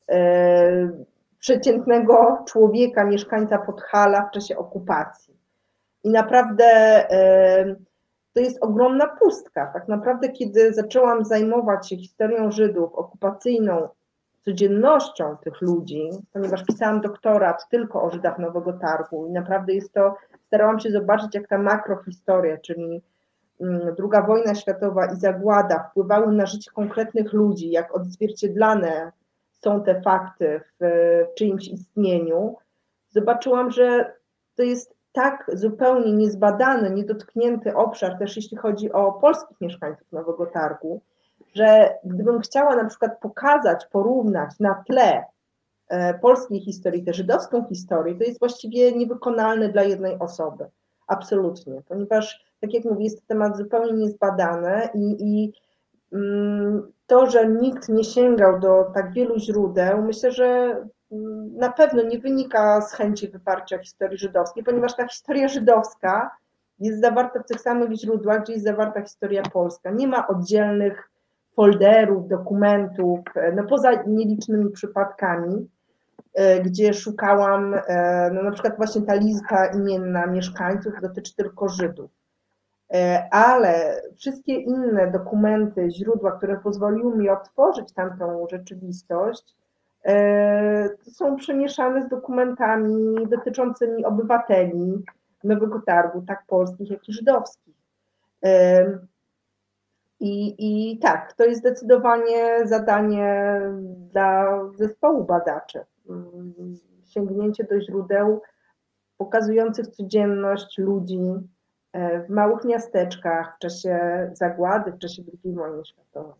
Speaker 4: przeciętnego człowieka, mieszkańca Podhala w czasie okupacji. I naprawdę to jest ogromna pustka. Tak naprawdę, kiedy zaczęłam zajmować się historią Żydów, okupacyjną, codziennością tych ludzi, ponieważ pisałam doktorat tylko o Żydach Nowego Targu i naprawdę jest to, starałam się zobaczyć, jak ta makrohistoria, czyli druga wojna światowa i zagłada wpływały na życie konkretnych ludzi, jak odzwierciedlane są te fakty w, w czyimś istnieniu, zobaczyłam, że to jest tak zupełnie niezbadany, niedotknięty obszar, też jeśli chodzi o polskich mieszkańców Nowego Targu, że gdybym chciała na przykład pokazać, porównać na tle polskiej historii, tę żydowską historię, to jest właściwie niewykonalne dla jednej osoby. Absolutnie, ponieważ, tak jak mówię, jest to temat zupełnie niezbadany i, i to, że nikt nie sięgał do tak wielu źródeł, myślę, że na pewno nie wynika z chęci wyparcia historii żydowskiej, ponieważ ta historia żydowska jest zawarta w tych samych źródłach, gdzie jest zawarta historia polska. Nie ma oddzielnych folderów, dokumentów, no poza nielicznymi przypadkami, gdzie szukałam, no na przykład właśnie ta lista imienna mieszkańców dotyczy tylko Żydów. Ale wszystkie inne dokumenty, źródła, które pozwoliły mi odtworzyć tamtą rzeczywistość, są przemieszane z dokumentami dotyczącymi obywateli Nowego Targu, tak polskich, jak i żydowskich. I, I tak, to jest zdecydowanie zadanie dla zespołu badaczy. Sięgnięcie do źródeł pokazujących codzienność ludzi w małych miasteczkach w czasie zagłady, w czasie drugiej wojny światowej.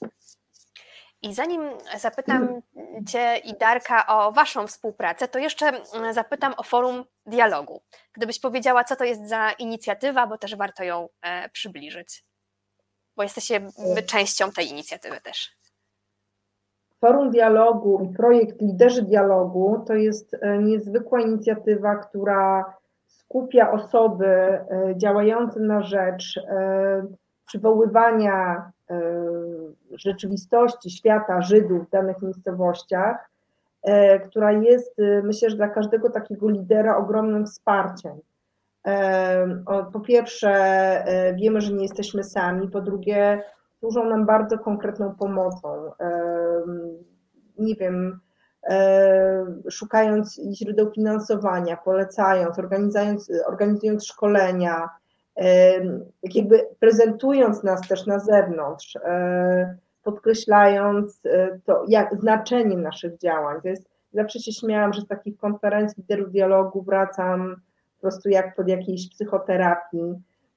Speaker 1: I zanim zapytam Cię i Darka o Waszą współpracę, to jeszcze zapytam o Forum Dialogu. Gdybyś powiedziała, co to jest za inicjatywa, bo też warto ją przybliżyć, bo jesteście częścią tej inicjatywy też.
Speaker 4: Forum Dialogu i projekt Liderzy Dialogu to jest niezwykła inicjatywa, która skupia osoby działające na rzecz przywoływania rzeczywistości świata Żydów w danych miejscowościach, która jest, myślę, że dla każdego takiego lidera ogromnym wsparciem. Po pierwsze, wiemy, że nie jesteśmy sami, po drugie, służą nam bardzo konkretną pomocą. Nie wiem, szukając źródeł finansowania, polecając, organizując, organizując szkolenia, jak jakby prezentując nas też na zewnątrz, podkreślając to, jak znaczenie naszych działań. To jest, zawsze się śmiałam, że z takich konferencji liderów dialogu wracam po prostu jak pod jakiejś psychoterapii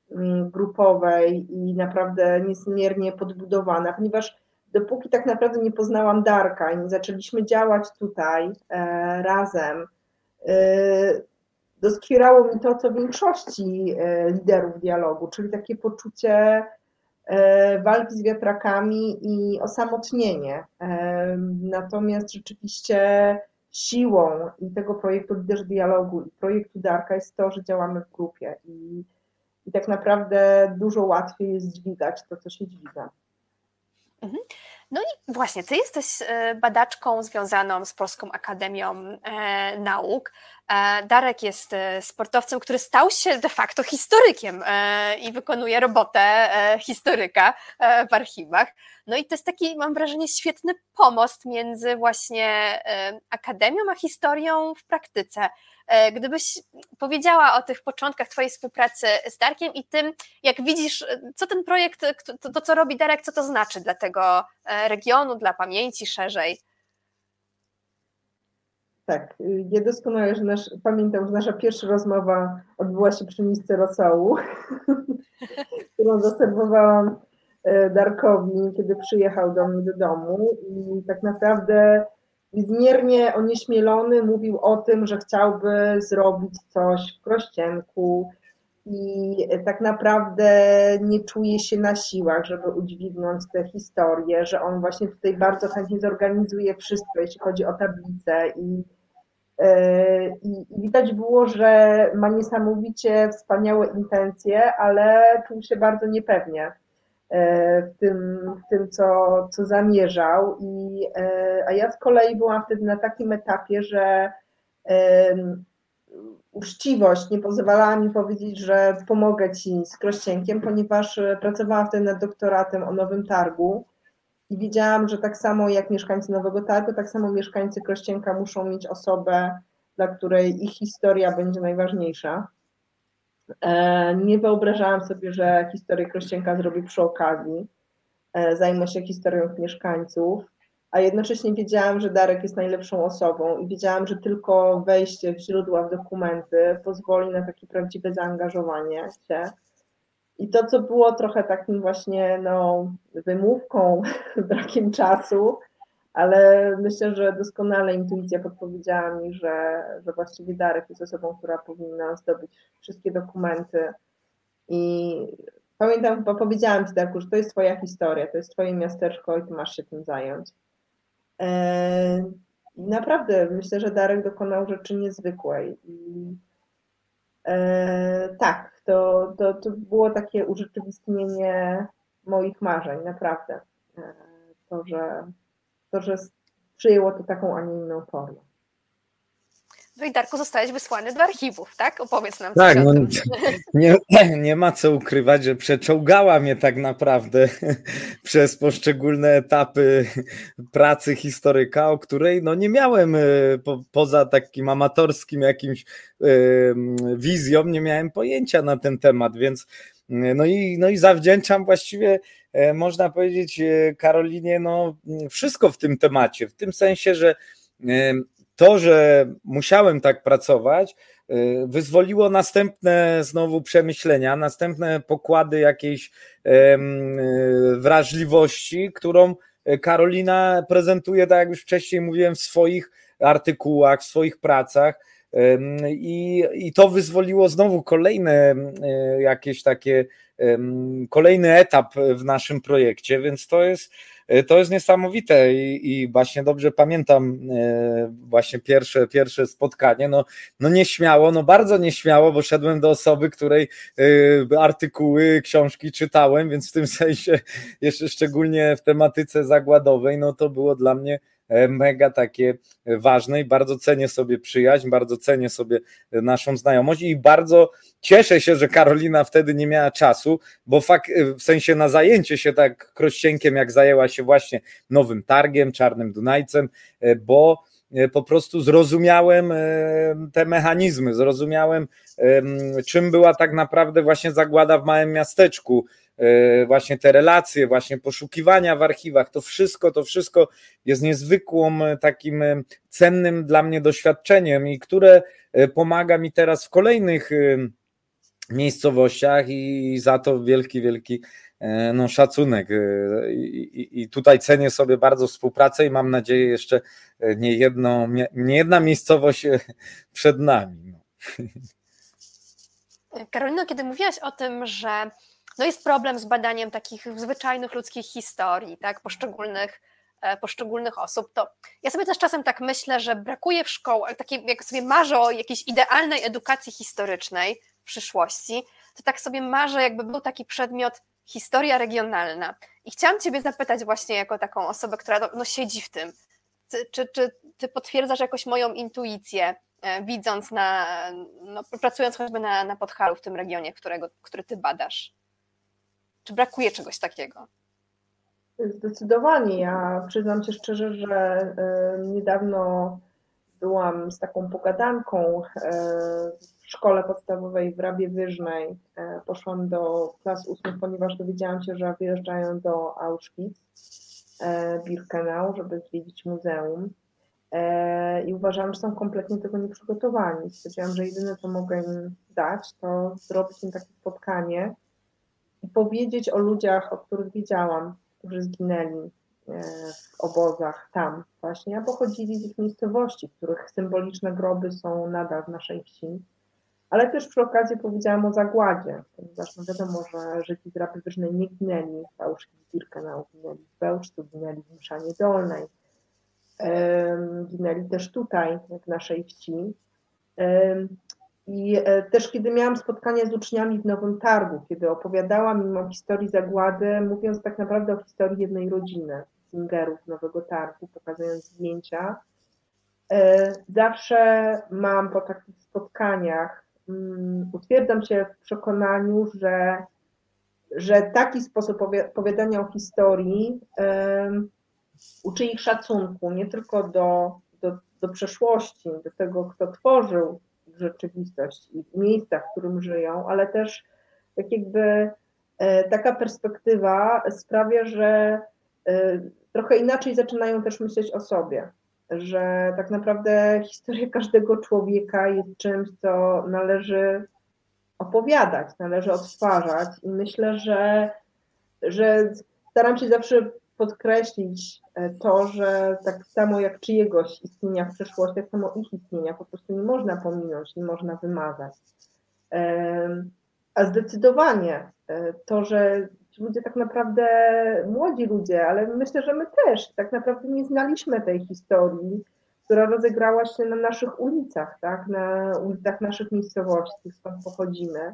Speaker 4: grupowej i naprawdę niezmiernie podbudowana, ponieważ dopóki tak naprawdę nie poznałam Darka i nie zaczęliśmy działać tutaj e, razem, e, doskwierało mi to, co większości e, liderów dialogu, czyli takie poczucie e, walki z wiatrakami i osamotnienie. E, natomiast rzeczywiście siłą i tego projektu Liderzy Dialogu i projektu Darka jest to, że działamy w grupie i, i tak naprawdę dużo łatwiej jest dźwigać to, co się dźwiga.
Speaker 1: No i właśnie, Ty jesteś badaczką związaną z Polską Akademią Nauk. Darek jest sportowcem, który stał się de facto historykiem i wykonuje robotę historyka w archiwach. No i to jest taki, mam wrażenie, świetny pomost między właśnie akademią a historią w praktyce. Gdybyś powiedziała o tych początkach Twojej współpracy z Darkiem i tym, jak widzisz, co ten projekt, to, to co robi Darek, co to znaczy dla tego regionu, dla pamięci szerzej.
Speaker 4: Tak, ja doskonale że nasz, pamiętam, że nasza pierwsza rozmowa odbyła się przy misce rosołu, którą zaserwowałam Darkowi, kiedy przyjechał do mnie do domu i tak naprawdę niezmiernie onieśmielony mówił o tym, że chciałby zrobić coś w Krościenku i tak naprawdę nie czuje się na siłach, żeby udźwignąć tę historię, że on właśnie tutaj bardzo chętnie zorganizuje wszystko, jeśli chodzi o tablicę i, i, i widać było, że ma niesamowicie wspaniałe intencje, ale czuł się bardzo niepewnie. w tym, w tym co, co zamierzał. I, a ja z kolei byłam wtedy na takim etapie, że uczciwość nie pozwalała mi powiedzieć, że pomogę Ci z Krościenkiem, ponieważ pracowałam wtedy nad doktoratem o Nowym Targu i wiedziałam, że tak samo jak mieszkańcy Nowego Targu, tak samo mieszkańcy Krościenka muszą mieć osobę, dla której ich historia będzie najważniejsza. Nie wyobrażałam sobie, że historię Krościenka zrobię przy okazji, zajmę się historią mieszkańców, a jednocześnie wiedziałam, że Darek jest najlepszą osobą i wiedziałam, że tylko wejście w źródła, w dokumenty pozwoli na takie prawdziwe zaangażowanie się. I to, co było trochę takim właśnie no, wymówką, brakiem czasu, ale myślę, że doskonale intuicja podpowiedziała mi, że, że właściwie Darek jest osobą, która powinna zdobyć wszystkie dokumenty. I pamiętam, chyba powiedziałam Ci, Darku, że to jest Twoja historia, to jest Twoje miasteczko i Ty masz się tym zająć. I naprawdę myślę, że Darek dokonał rzeczy niezwykłej. I tak, to, to, to było takie urzeczywistnienie moich marzeń, naprawdę. To, że, to, że przyjęło to taką, a nie inną formę.
Speaker 1: No i Darku, zostałeś wysłany do archiwów, tak? Opowiedz nam
Speaker 2: tak,
Speaker 1: coś
Speaker 2: no,
Speaker 1: o tym.
Speaker 2: Nie, nie ma co ukrywać, że przeczołgała mnie tak naprawdę przez poszczególne etapy pracy historyka, o której no nie miałem po, poza takim amatorskim jakimś y, wizją, nie miałem pojęcia na ten temat, więc no i, no i zawdzięczam właściwie, można powiedzieć, Karolinie, no wszystko w tym temacie, w tym sensie, że to, że musiałem tak pracować, wyzwoliło następne znowu przemyślenia, następne pokłady jakiejś wrażliwości, którą Karolina prezentuje, tak jak już wcześniej mówiłem, w swoich artykułach, w swoich pracach. I, i to wyzwoliło znowu kolejne jakieś takie, kolejny etap w naszym projekcie, więc to jest To jest niesamowite i, i właśnie dobrze pamiętam właśnie pierwsze, pierwsze spotkanie, no, no nieśmiało, no bardzo nieśmiało, bo szedłem do osoby, której artykuły, książki czytałem, więc w tym sensie jeszcze szczególnie w tematyce zagładowej, no to było dla mnie mega takie ważne i bardzo cenię sobie przyjaźń, bardzo cenię sobie naszą znajomość i bardzo cieszę się, że Karolina wtedy nie miała czasu, bo fakt, w sensie na zajęcie się tak Krościenkiem, jak zajęła się właśnie Nowym Targiem, Czarnym Dunajcem, bo po prostu zrozumiałem te mechanizmy, zrozumiałem, czym była tak naprawdę właśnie zagłada w małym miasteczku, właśnie te relacje, właśnie poszukiwania w archiwach, to wszystko, to wszystko jest niezwykłym takim cennym dla mnie doświadczeniem i które pomaga mi teraz w kolejnych miejscowościach i za to wielki, wielki no, szacunek I, i tutaj cenię sobie bardzo współpracę i mam nadzieję jeszcze nie, jedno, nie jedna miejscowość przed nami.
Speaker 1: Karolino, kiedy mówiłaś o tym, że no jest problem z badaniem takich zwyczajnych ludzkich historii, tak, poszczególnych, poszczególnych osób, to ja sobie też czasem tak myślę, że brakuje w szkołach, takiej, jak sobie marzę o jakiejś idealnej edukacji historycznej w przyszłości, to tak sobie marzę, jakby był taki przedmiot historia regionalna. I chciałam Ciebie zapytać właśnie jako taką osobę, która no, no siedzi w tym, czy, czy, czy Ty potwierdzasz jakoś moją intuicję, widząc na, no, pracując choćby na, na Podhalu, w tym regionie, którego, który Ty badasz? Czy brakuje czegoś takiego?
Speaker 4: Zdecydowanie. Ja przyznam się szczerze, że niedawno byłam z taką pogadanką w szkole podstawowej w Rabie Wyżnej. Poszłam do klas ósmych, ponieważ dowiedziałam się, że wyjeżdżają do Auschwitz, Birkenau, żeby zwiedzić muzeum. I uważam, że są kompletnie do tego nieprzygotowani. Stwierdziłam, że jedyne, co mogę im dać, to zrobić im takie spotkanie i powiedzieć o ludziach, o których wiedziałam, którzy zginęli w obozach tam właśnie, a pochodzili z ich miejscowości, których symboliczne groby są nadal w naszej wsi. Ale też przy okazji powiedziałam o zagładzie, ponieważ no wiadomo, że Żydzi z Raby Wyżnej nie ginęli w Auschwitz-Birkenau, ginęli w Bełżcu, ginęli w Mszanie Dolnej. Ginęli też tutaj, w naszej wsi. I też kiedy miałam spotkania z uczniami w Nowym Targu, kiedy opowiadałam im o historii zagłady, mówiąc tak naprawdę o historii jednej rodziny, Singerów Nowego Targu, pokazując zdjęcia, zawsze mam po takich spotkaniach, utwierdzam się w przekonaniu, że, że taki sposób opowiadania o historii um, uczy ich szacunku nie tylko do, do, do przeszłości, do tego, kto tworzył rzeczywistość i miejsca, w którym żyją, ale też tak jakby e, taka perspektywa sprawia, że e, trochę inaczej zaczynają też myśleć o sobie, że tak naprawdę historia każdego człowieka jest czymś, co należy opowiadać, należy odtwarzać i myślę, że, że staram się zawsze podkreślić to, że tak samo jak czyjegoś istnienia w przeszłości, tak samo ich istnienia po prostu nie można pominąć, nie można wymazać. A zdecydowanie to, że ci ludzie tak naprawdę, młodzi ludzie, ale myślę, że my też tak naprawdę nie znaliśmy tej historii, która rozegrała się na naszych ulicach, tak? Na ulicach naszych miejscowości, skąd pochodzimy.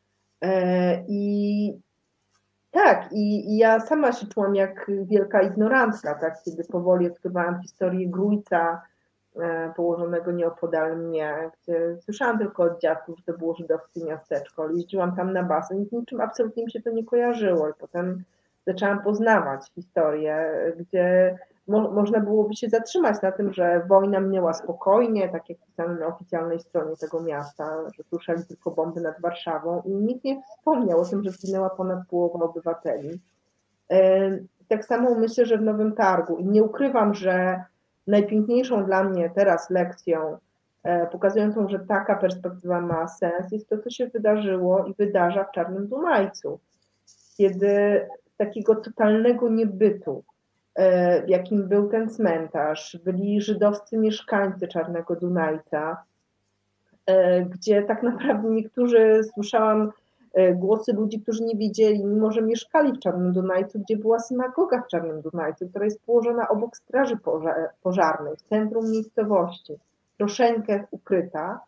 Speaker 4: I tak, i, i ja sama się czułam jak wielka ignorantka, tak? Kiedy powoli odkrywałam historię Grójca, e, położonego nieopodal mnie, gdzie słyszałam tylko od dziadków, że to było żydowskie miasteczko, ale jeździłam tam na basen i z niczym absolutnie mi się to nie kojarzyło i potem zaczęłam poznawać historię, gdzie mo, można byłoby się zatrzymać na tym, że wojna minęła spokojnie, tak jak pisano na oficjalnej stronie tego miasta, że słyszeli tylko bomby nad Warszawą i nikt nie wspomniał o tym, że zginęła ponad połowa obywateli. Tak samo myślę, że w Nowym Targu i nie ukrywam, że najpiękniejszą dla mnie teraz lekcją pokazującą, że taka perspektywa ma sens, jest to, co się wydarzyło i wydarza w Czarnym Dunajcu, kiedy z takiego totalnego niebytu, jakim był ten cmentarz, byli żydowscy mieszkańcy Czarnego Dunajca, gdzie tak naprawdę niektórzy, słyszałam głosy ludzi, którzy nie wiedzieli, mimo że mieszkali w Czarnym Dunajcu, gdzie była synagoga w Czarnym Dunajcu, która jest położona obok straży pożarnej, w centrum miejscowości, troszeczkę ukryta.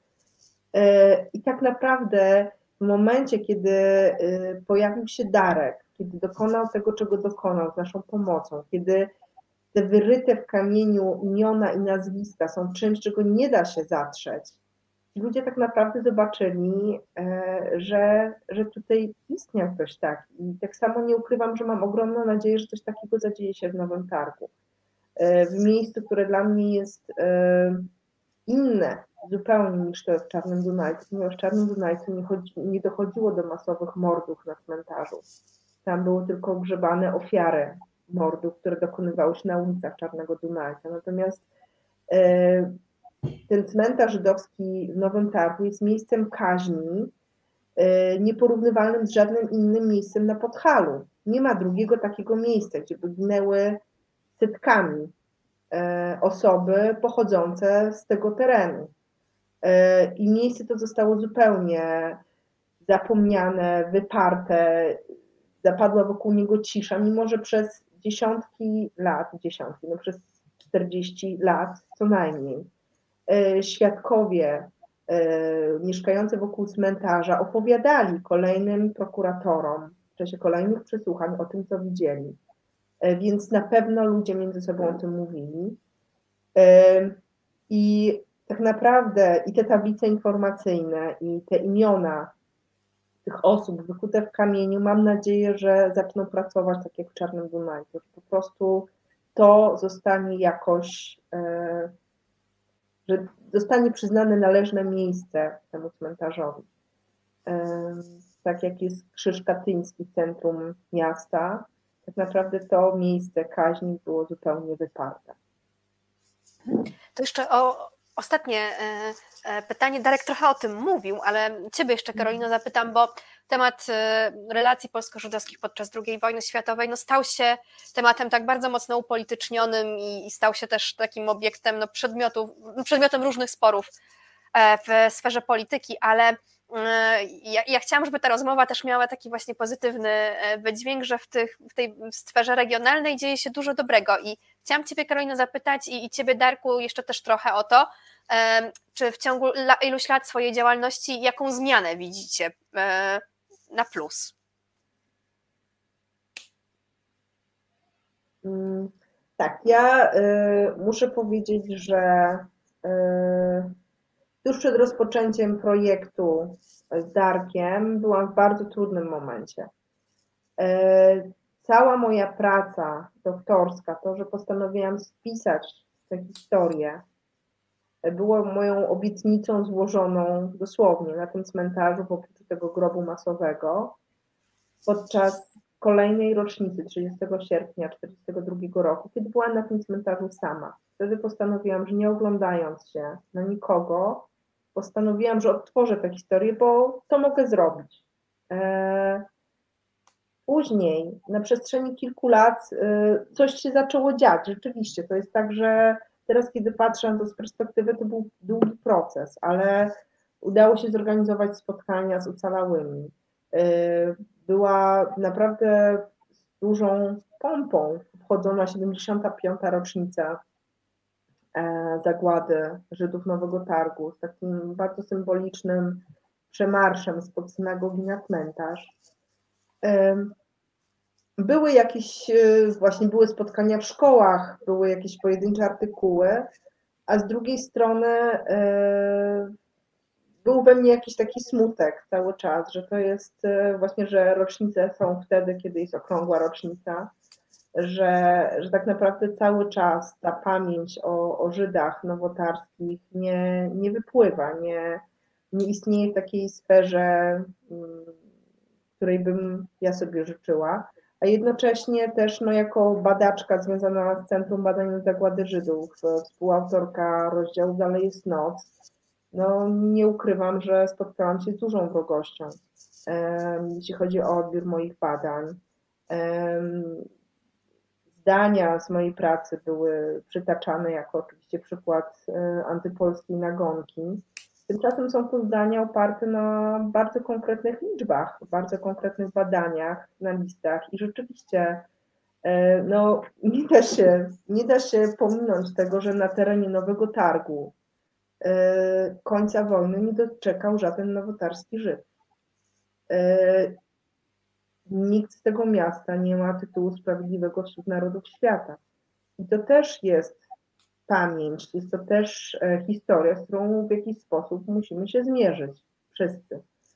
Speaker 4: I tak naprawdę w momencie, kiedy pojawił się Darek, kiedy dokonał tego, czego dokonał z naszą pomocą, kiedy te wyryte w kamieniu imiona i nazwiska są czymś, czego nie da się zatrzeć, ludzie tak naprawdę zobaczyli, że, że tutaj istniał ktoś taki. I tak samo nie ukrywam, że mam ogromną nadzieję, że coś takiego zadzieje się w Nowym Targu. W miejscu, które dla mnie jest inne zupełnie niż to w Czarnym Dunajcu, ponieważ w Czarnym Dunajcu nie, chodzi, nie dochodziło do masowych mordów na cmentarzu. Tam były tylko grzebane ofiary mordów, które dokonywały się na ulicach Czarnego Dunajca. Natomiast e, ten cmentarz żydowski w Nowym Targu jest miejscem kaźni, e, nieporównywalnym z żadnym innym miejscem na Podhalu. Nie ma drugiego takiego miejsca, gdzie by ginęły setkami e, osoby pochodzące z tego terenu. E, I miejsce to zostało zupełnie zapomniane, wyparte, zapadła wokół niego cisza, mimo że przez dziesiątki lat, dziesiątki, no przez czterdzieści lat co najmniej, świadkowie mieszkający wokół cmentarza opowiadali kolejnym prokuratorom w czasie kolejnych przesłuchań o tym, co widzieli. Więc na pewno ludzie między sobą o tym mówili. I tak naprawdę i te tablice informacyjne, i te imiona tych osób wykute w kamieniu, mam nadzieję, że zaczną pracować tak jak w Czarnym Dunajcu, że po prostu to zostanie jakoś, że zostanie przyznane należne miejsce temu cmentarzowi. Tak jak jest Krzyż Katyński w centrum miasta, tak naprawdę to miejsce kaźni było zupełnie wyparte.
Speaker 1: To jeszcze o ostatnie pytanie. Darek trochę o tym mówił, ale Ciebie jeszcze, Karolino, zapytam, bo temat relacji polsko-żydowskich podczas drugiej wojny światowej no, stał się tematem tak bardzo mocno upolitycznionym i, i stał się też takim obiektem no, przedmiotów, przedmiotem różnych sporów w sferze polityki, ale ja, ja chciałam, żeby ta rozmowa też miała taki właśnie pozytywny wydźwięk, że w, tych, w tej sferze regionalnej dzieje się dużo dobrego i chciałam Ciebie, Karolino, zapytać i, i Ciebie, Darku, jeszcze też trochę o to, czy w ciągu iluś lat swojej działalności jaką zmianę widzicie na plus?
Speaker 4: Tak, ja y, muszę powiedzieć, że y, tuż przed rozpoczęciem projektu z Darkiem byłam w bardzo trudnym momencie. Y, cała moja praca doktorska, to, że postanowiłam spisać tę historię, było moją obietnicą złożoną dosłownie na tym cmentarzu w obliczu tego grobu masowego podczas kolejnej rocznicy trzydziestego sierpnia tysiąc dziewięćset czterdziestego drugiego roku, kiedy byłam na tym cmentarzu sama. Wtedy postanowiłam, że nie oglądając się na nikogo, postanowiłam, że odtworzę tę historię, bo to mogę zrobić. Później, na przestrzeni kilku lat, coś się zaczęło dziać. Rzeczywiście, to jest tak, że teraz, kiedy patrzę na to z perspektywy, to był długi proces, ale udało się zorganizować spotkania z ocalałymi. Była naprawdę z dużą pompą obchodzona siedemdziesiąta piąta rocznica zagłady Żydów Nowego Targu z takim bardzo symbolicznym przemarszem spod synagogi na cmentarz. Były jakieś, właśnie były spotkania w szkołach, były jakieś pojedyncze artykuły, a z drugiej strony był we mnie jakiś taki smutek cały czas, że to jest właśnie, że rocznice są wtedy, kiedy jest okrągła rocznica, że, że tak naprawdę cały czas ta pamięć o, o Żydach nowotarskich nie, nie wypływa, nie, nie istnieje w takiej sferze, której bym ja sobie życzyła. A jednocześnie też no, jako badaczka związana z Centrum Badań nad Zagłady Żydów, współautorka rozdziału Dalej jest noc, no nie ukrywam, że spotkałam się z dużą wrogością, um, jeśli chodzi o odbiór moich badań. Um, zdania z mojej pracy były przytaczane jako oczywiście przykład um, antypolskiej nagonki. Tymczasem są to zdania oparte na bardzo konkretnych liczbach, bardzo konkretnych badaniach, na listach i rzeczywiście um, no, nie da się, nie da się pominąć tego, że na terenie Nowego Targu końca wojny nie doczekał żaden nowotarski Żyd. Nikt z tego miasta nie ma tytułu sprawiedliwego wśród narodów świata. I to też jest pamięć, jest to też historia, z którą w jakiś sposób musimy się zmierzyć wszyscy.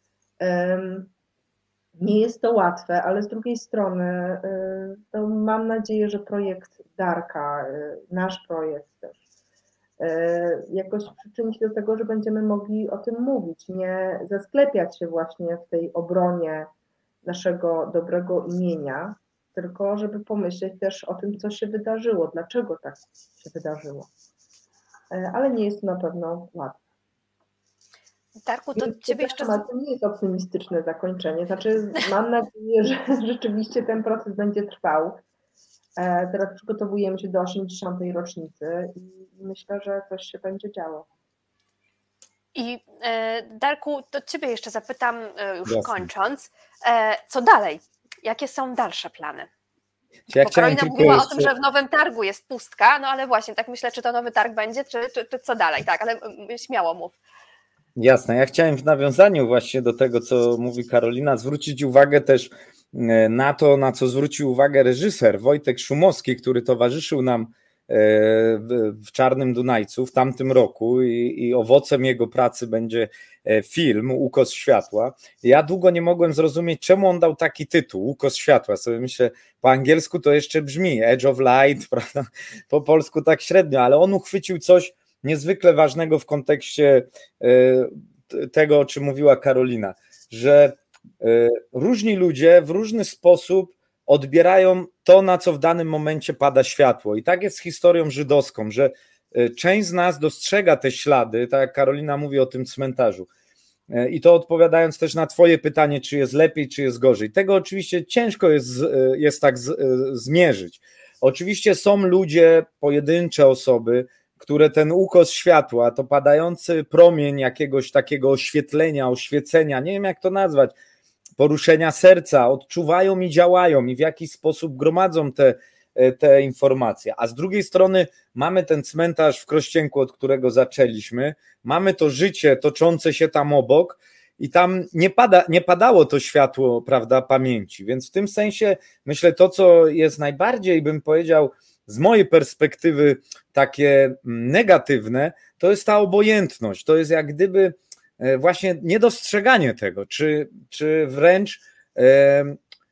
Speaker 4: Nie jest to łatwe, ale z drugiej strony to mam nadzieję, że projekt Darka, nasz projekt też, jakoś przyczyni się do tego, że będziemy mogli o tym mówić, nie zasklepiać się właśnie w tej obronie naszego dobrego imienia, tylko żeby pomyśleć też o tym, co się wydarzyło, dlaczego tak się wydarzyło. Ale nie jest to na pewno łatwe.
Speaker 1: Darku, to
Speaker 4: Więc
Speaker 1: Ciebie jeszcze...
Speaker 4: To nie jest optymistyczne zakończenie, znaczy mam nadzieję, że rzeczywiście ten proces będzie trwał. Teraz przygotowujemy się do osiemdziesiątej rocznicy i myślę, że coś się będzie działo.
Speaker 1: I Darku, to Ciebie jeszcze zapytam, już
Speaker 2: Jasne.
Speaker 1: Kończąc, co dalej? Jakie są dalsze plany?
Speaker 2: Ja
Speaker 1: Bo Karolina mówiła
Speaker 2: jeszcze...
Speaker 1: o tym, że w Nowym Targu jest pustka, no ale właśnie, tak myślę, czy to Nowy Targ będzie, czy, czy, czy co dalej, tak, ale śmiało mów.
Speaker 2: Jasne, ja chciałem w nawiązaniu właśnie do tego, co mówi Karolina, zwrócić uwagę też na to, na co zwrócił uwagę reżyser Wojtek Szumowski, który towarzyszył nam w Czarnym Dunajcu w tamtym roku i, i owocem jego pracy będzie film Ukos Światła. Ja długo nie mogłem zrozumieć, czemu on dał taki tytuł, Ukos Światła. Sobie myślę, po angielsku to jeszcze brzmi Edge of Light, prawda? Po polsku tak średnio, ale on uchwycił coś niezwykle ważnego w kontekście tego, o czym mówiła Karolina, że różni ludzie w różny sposób odbierają to, na co w danym momencie pada światło. I tak jest z historią żydowską, że część z nas dostrzega te ślady, tak jak Karolina mówi o tym cmentarzu. I to odpowiadając też na twoje pytanie, czy jest lepiej, czy jest gorzej. Tego oczywiście ciężko jest, jest tak z, zmierzyć. Oczywiście są ludzie, pojedyncze osoby, które ten ukos światła, to padający promień jakiegoś takiego oświetlenia, oświecenia, nie wiem jak to nazwać, poruszenia serca, odczuwają i działają i w jakiś sposób gromadzą te, te informacje. A z drugiej strony mamy ten cmentarz w Krościenku, od którego zaczęliśmy, mamy to życie toczące się tam obok i tam nie, pada, nie padało to światło, prawda, pamięci. Więc w tym sensie myślę, to co jest najbardziej, bym powiedział, z mojej perspektywy takie negatywne, to jest ta obojętność, to jest jak gdyby właśnie niedostrzeganie tego, czy, czy wręcz e, e,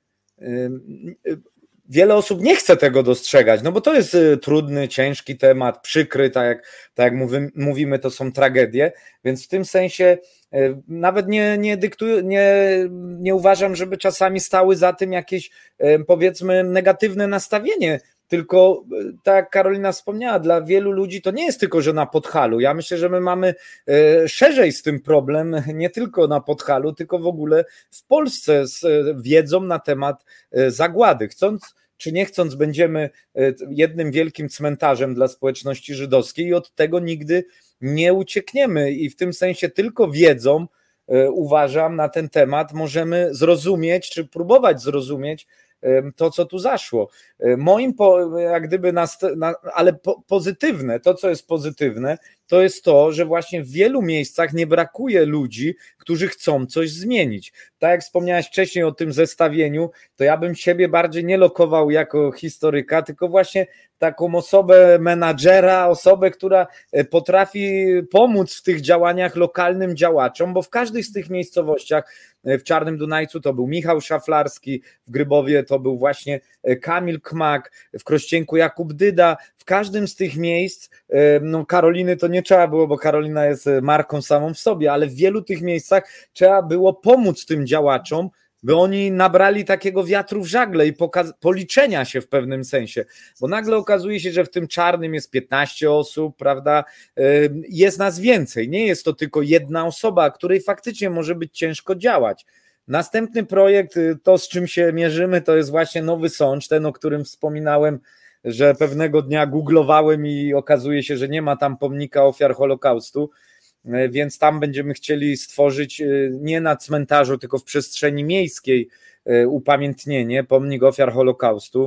Speaker 2: wiele osób nie chce tego dostrzegać, no bo to jest trudny, ciężki temat, przykry, tak jak, tak jak mówimy, mówimy, to są tragedie, więc w tym sensie nawet nie, nie dyktuję, nie, nie uważam, żeby czasami stały za tym jakieś, powiedzmy, negatywne nastawienie, tylko tak jak Karolina wspomniała, dla wielu ludzi to nie jest tylko, że na Podhalu. Ja myślę, że my mamy szerzej z tym problem, nie tylko na Podhalu, tylko w ogóle w Polsce z wiedzą na temat zagłady. Chcąc czy nie chcąc, będziemy jednym wielkim cmentarzem dla społeczności żydowskiej i od tego nigdy nie uciekniemy. I w tym sensie tylko wiedzą, uważam, na ten temat możemy zrozumieć, czy próbować zrozumieć to, co tu zaszło. Moim, po, jak gdyby, nas, na, ale po, pozytywne, to co jest pozytywne, to jest to, że właśnie w wielu miejscach nie brakuje ludzi, którzy chcą coś zmienić. Tak jak wspomniałeś wcześniej o tym zestawieniu, to ja bym siebie bardziej nie lokował jako historyka, tylko właśnie taką osobę menadżera, osobę, która potrafi pomóc w tych działaniach lokalnym działaczom, bo w każdej z tych miejscowościach, w Czarnym Dunajcu to był Michał Szaflarski, w Grybowie to był właśnie Kamil Kmak, w Krościenku Jakub Dyda, w każdym z tych miejsc, no Karoliny to nie trzeba było, bo Karolina jest marką samą w sobie, ale w wielu tych miejscach trzeba było pomóc tym działaczom, by oni nabrali takiego wiatru w żagle i pokaz- policzenia się w pewnym sensie, bo nagle okazuje się, że w tym Czarnym jest piętnaście osób, prawda, jest nas więcej, nie jest to tylko jedna osoba, której faktycznie może być ciężko działać. Następny projekt, to z czym się mierzymy, to jest właśnie Nowy Sącz, ten, o którym wspominałem, że pewnego dnia googlowałem i okazuje się, że nie ma tam pomnika ofiar Holokaustu, więc tam będziemy chcieli stworzyć nie na cmentarzu, tylko w przestrzeni miejskiej upamiętnienie, pomnik ofiar Holokaustu.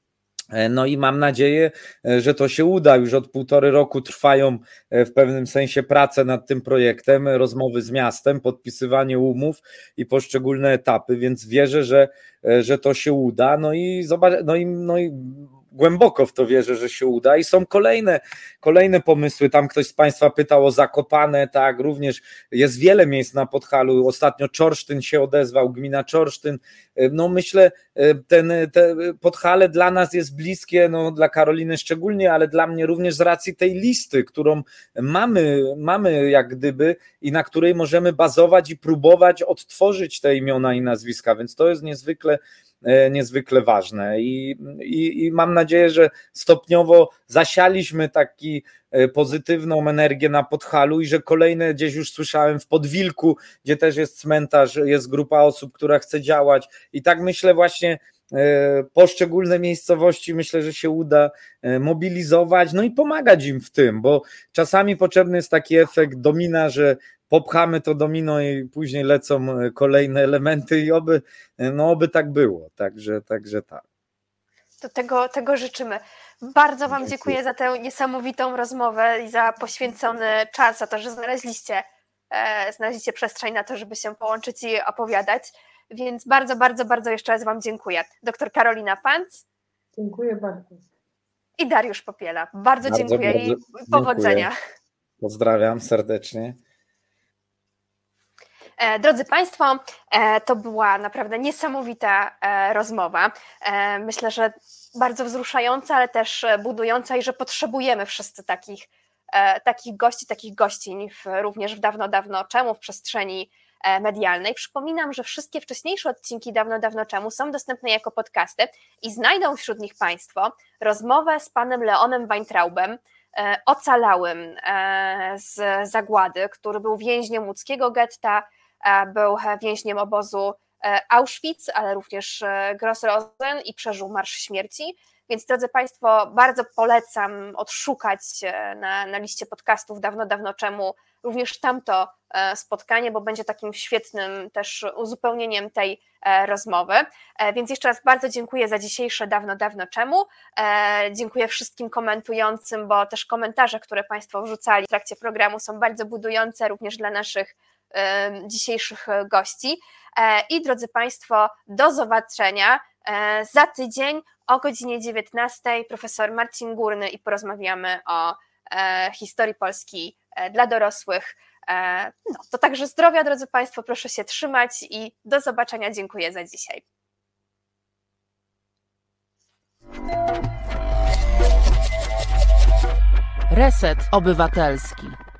Speaker 2: No i mam nadzieję, że to się uda. Już od półtory roku trwają w pewnym sensie prace nad tym projektem, rozmowy z miastem, podpisywanie umów i poszczególne etapy, więc wierzę, że, że to się uda. No i zobacz, no i, no i głęboko w to wierzę, że się uda i są kolejne, kolejne pomysły. Tam ktoś z Państwa pytał o Zakopane, tak, również jest wiele miejsc na Podhalu. Ostatnio Czorsztyn się odezwał, gmina Czorsztyn. No myślę, ten, te Podhale dla nas jest bliskie, no dla Karoliny szczególnie, ale dla mnie również z racji tej listy, którą mamy, mamy jak gdyby i na której możemy bazować i próbować odtworzyć te imiona i nazwiska, więc to jest niezwykle niezwykle ważne i, i, i mam nadzieję, że stopniowo zasialiśmy taki pozytywną energię na Podhalu i że kolejne, gdzieś już słyszałem w Podwilku, gdzie też jest cmentarz, jest grupa osób, która chce działać i tak myślę właśnie poszczególne miejscowości myślę, że się uda mobilizować, no i pomagać im w tym, bo czasami potrzebny jest taki efekt domina, że popchamy to domino i później lecą kolejne elementy i oby, no oby tak było, także, także tak.
Speaker 1: To tego, tego życzymy. Bardzo Wam dziękuję za tę niesamowitą rozmowę i za poświęcony czas, za to, że znaleźliście, e, znaleźliście przestrzeń na to, żeby się połączyć i opowiadać, więc bardzo, bardzo, bardzo jeszcze raz Wam dziękuję. Doktor Karolina Panc.
Speaker 4: Dziękuję bardzo.
Speaker 1: I Dariusz Popiela. Bardzo, bardzo dziękuję bardzo, i powodzenia. Dziękuję.
Speaker 2: Pozdrawiam serdecznie.
Speaker 1: Drodzy Państwo, to była naprawdę niesamowita rozmowa. Myślę, że bardzo wzruszająca, ale też budująca i że potrzebujemy wszyscy takich, takich gości, takich gościń w, również w dawno, dawno czemu w przestrzeni medialnej. Przypominam, że wszystkie wcześniejsze odcinki dawno, dawno czemu są dostępne jako podcasty i znajdą wśród nich Państwo rozmowę z panem Leonem Weintraubem, ocalałym z zagłady, który był więźniem łódzkiego getta, był więźniem obozu Auschwitz, ale również Gross-Rosen i przeżył Marsz Śmierci, Więc drodzy Państwo, bardzo polecam odszukać na, na liście podcastów Dawno, dawno czemu również tamto spotkanie, bo będzie takim świetnym też uzupełnieniem tej rozmowy. Więc jeszcze raz bardzo dziękuję za dzisiejsze Dawno, dawno czemu. Dziękuję wszystkim komentującym, bo też komentarze, które Państwo wrzucali w trakcie programu, są bardzo budujące również dla naszych dzisiejszych gości. I drodzy Państwo, do zobaczenia za tydzień o godzinie dziewiętnastej. Profesor Marcin Górny i porozmawiamy o historii Polski dla dorosłych. No, to także zdrowia, drodzy Państwo, proszę się trzymać i do zobaczenia. Dziękuję za dzisiaj.
Speaker 5: Reset Obywatelski.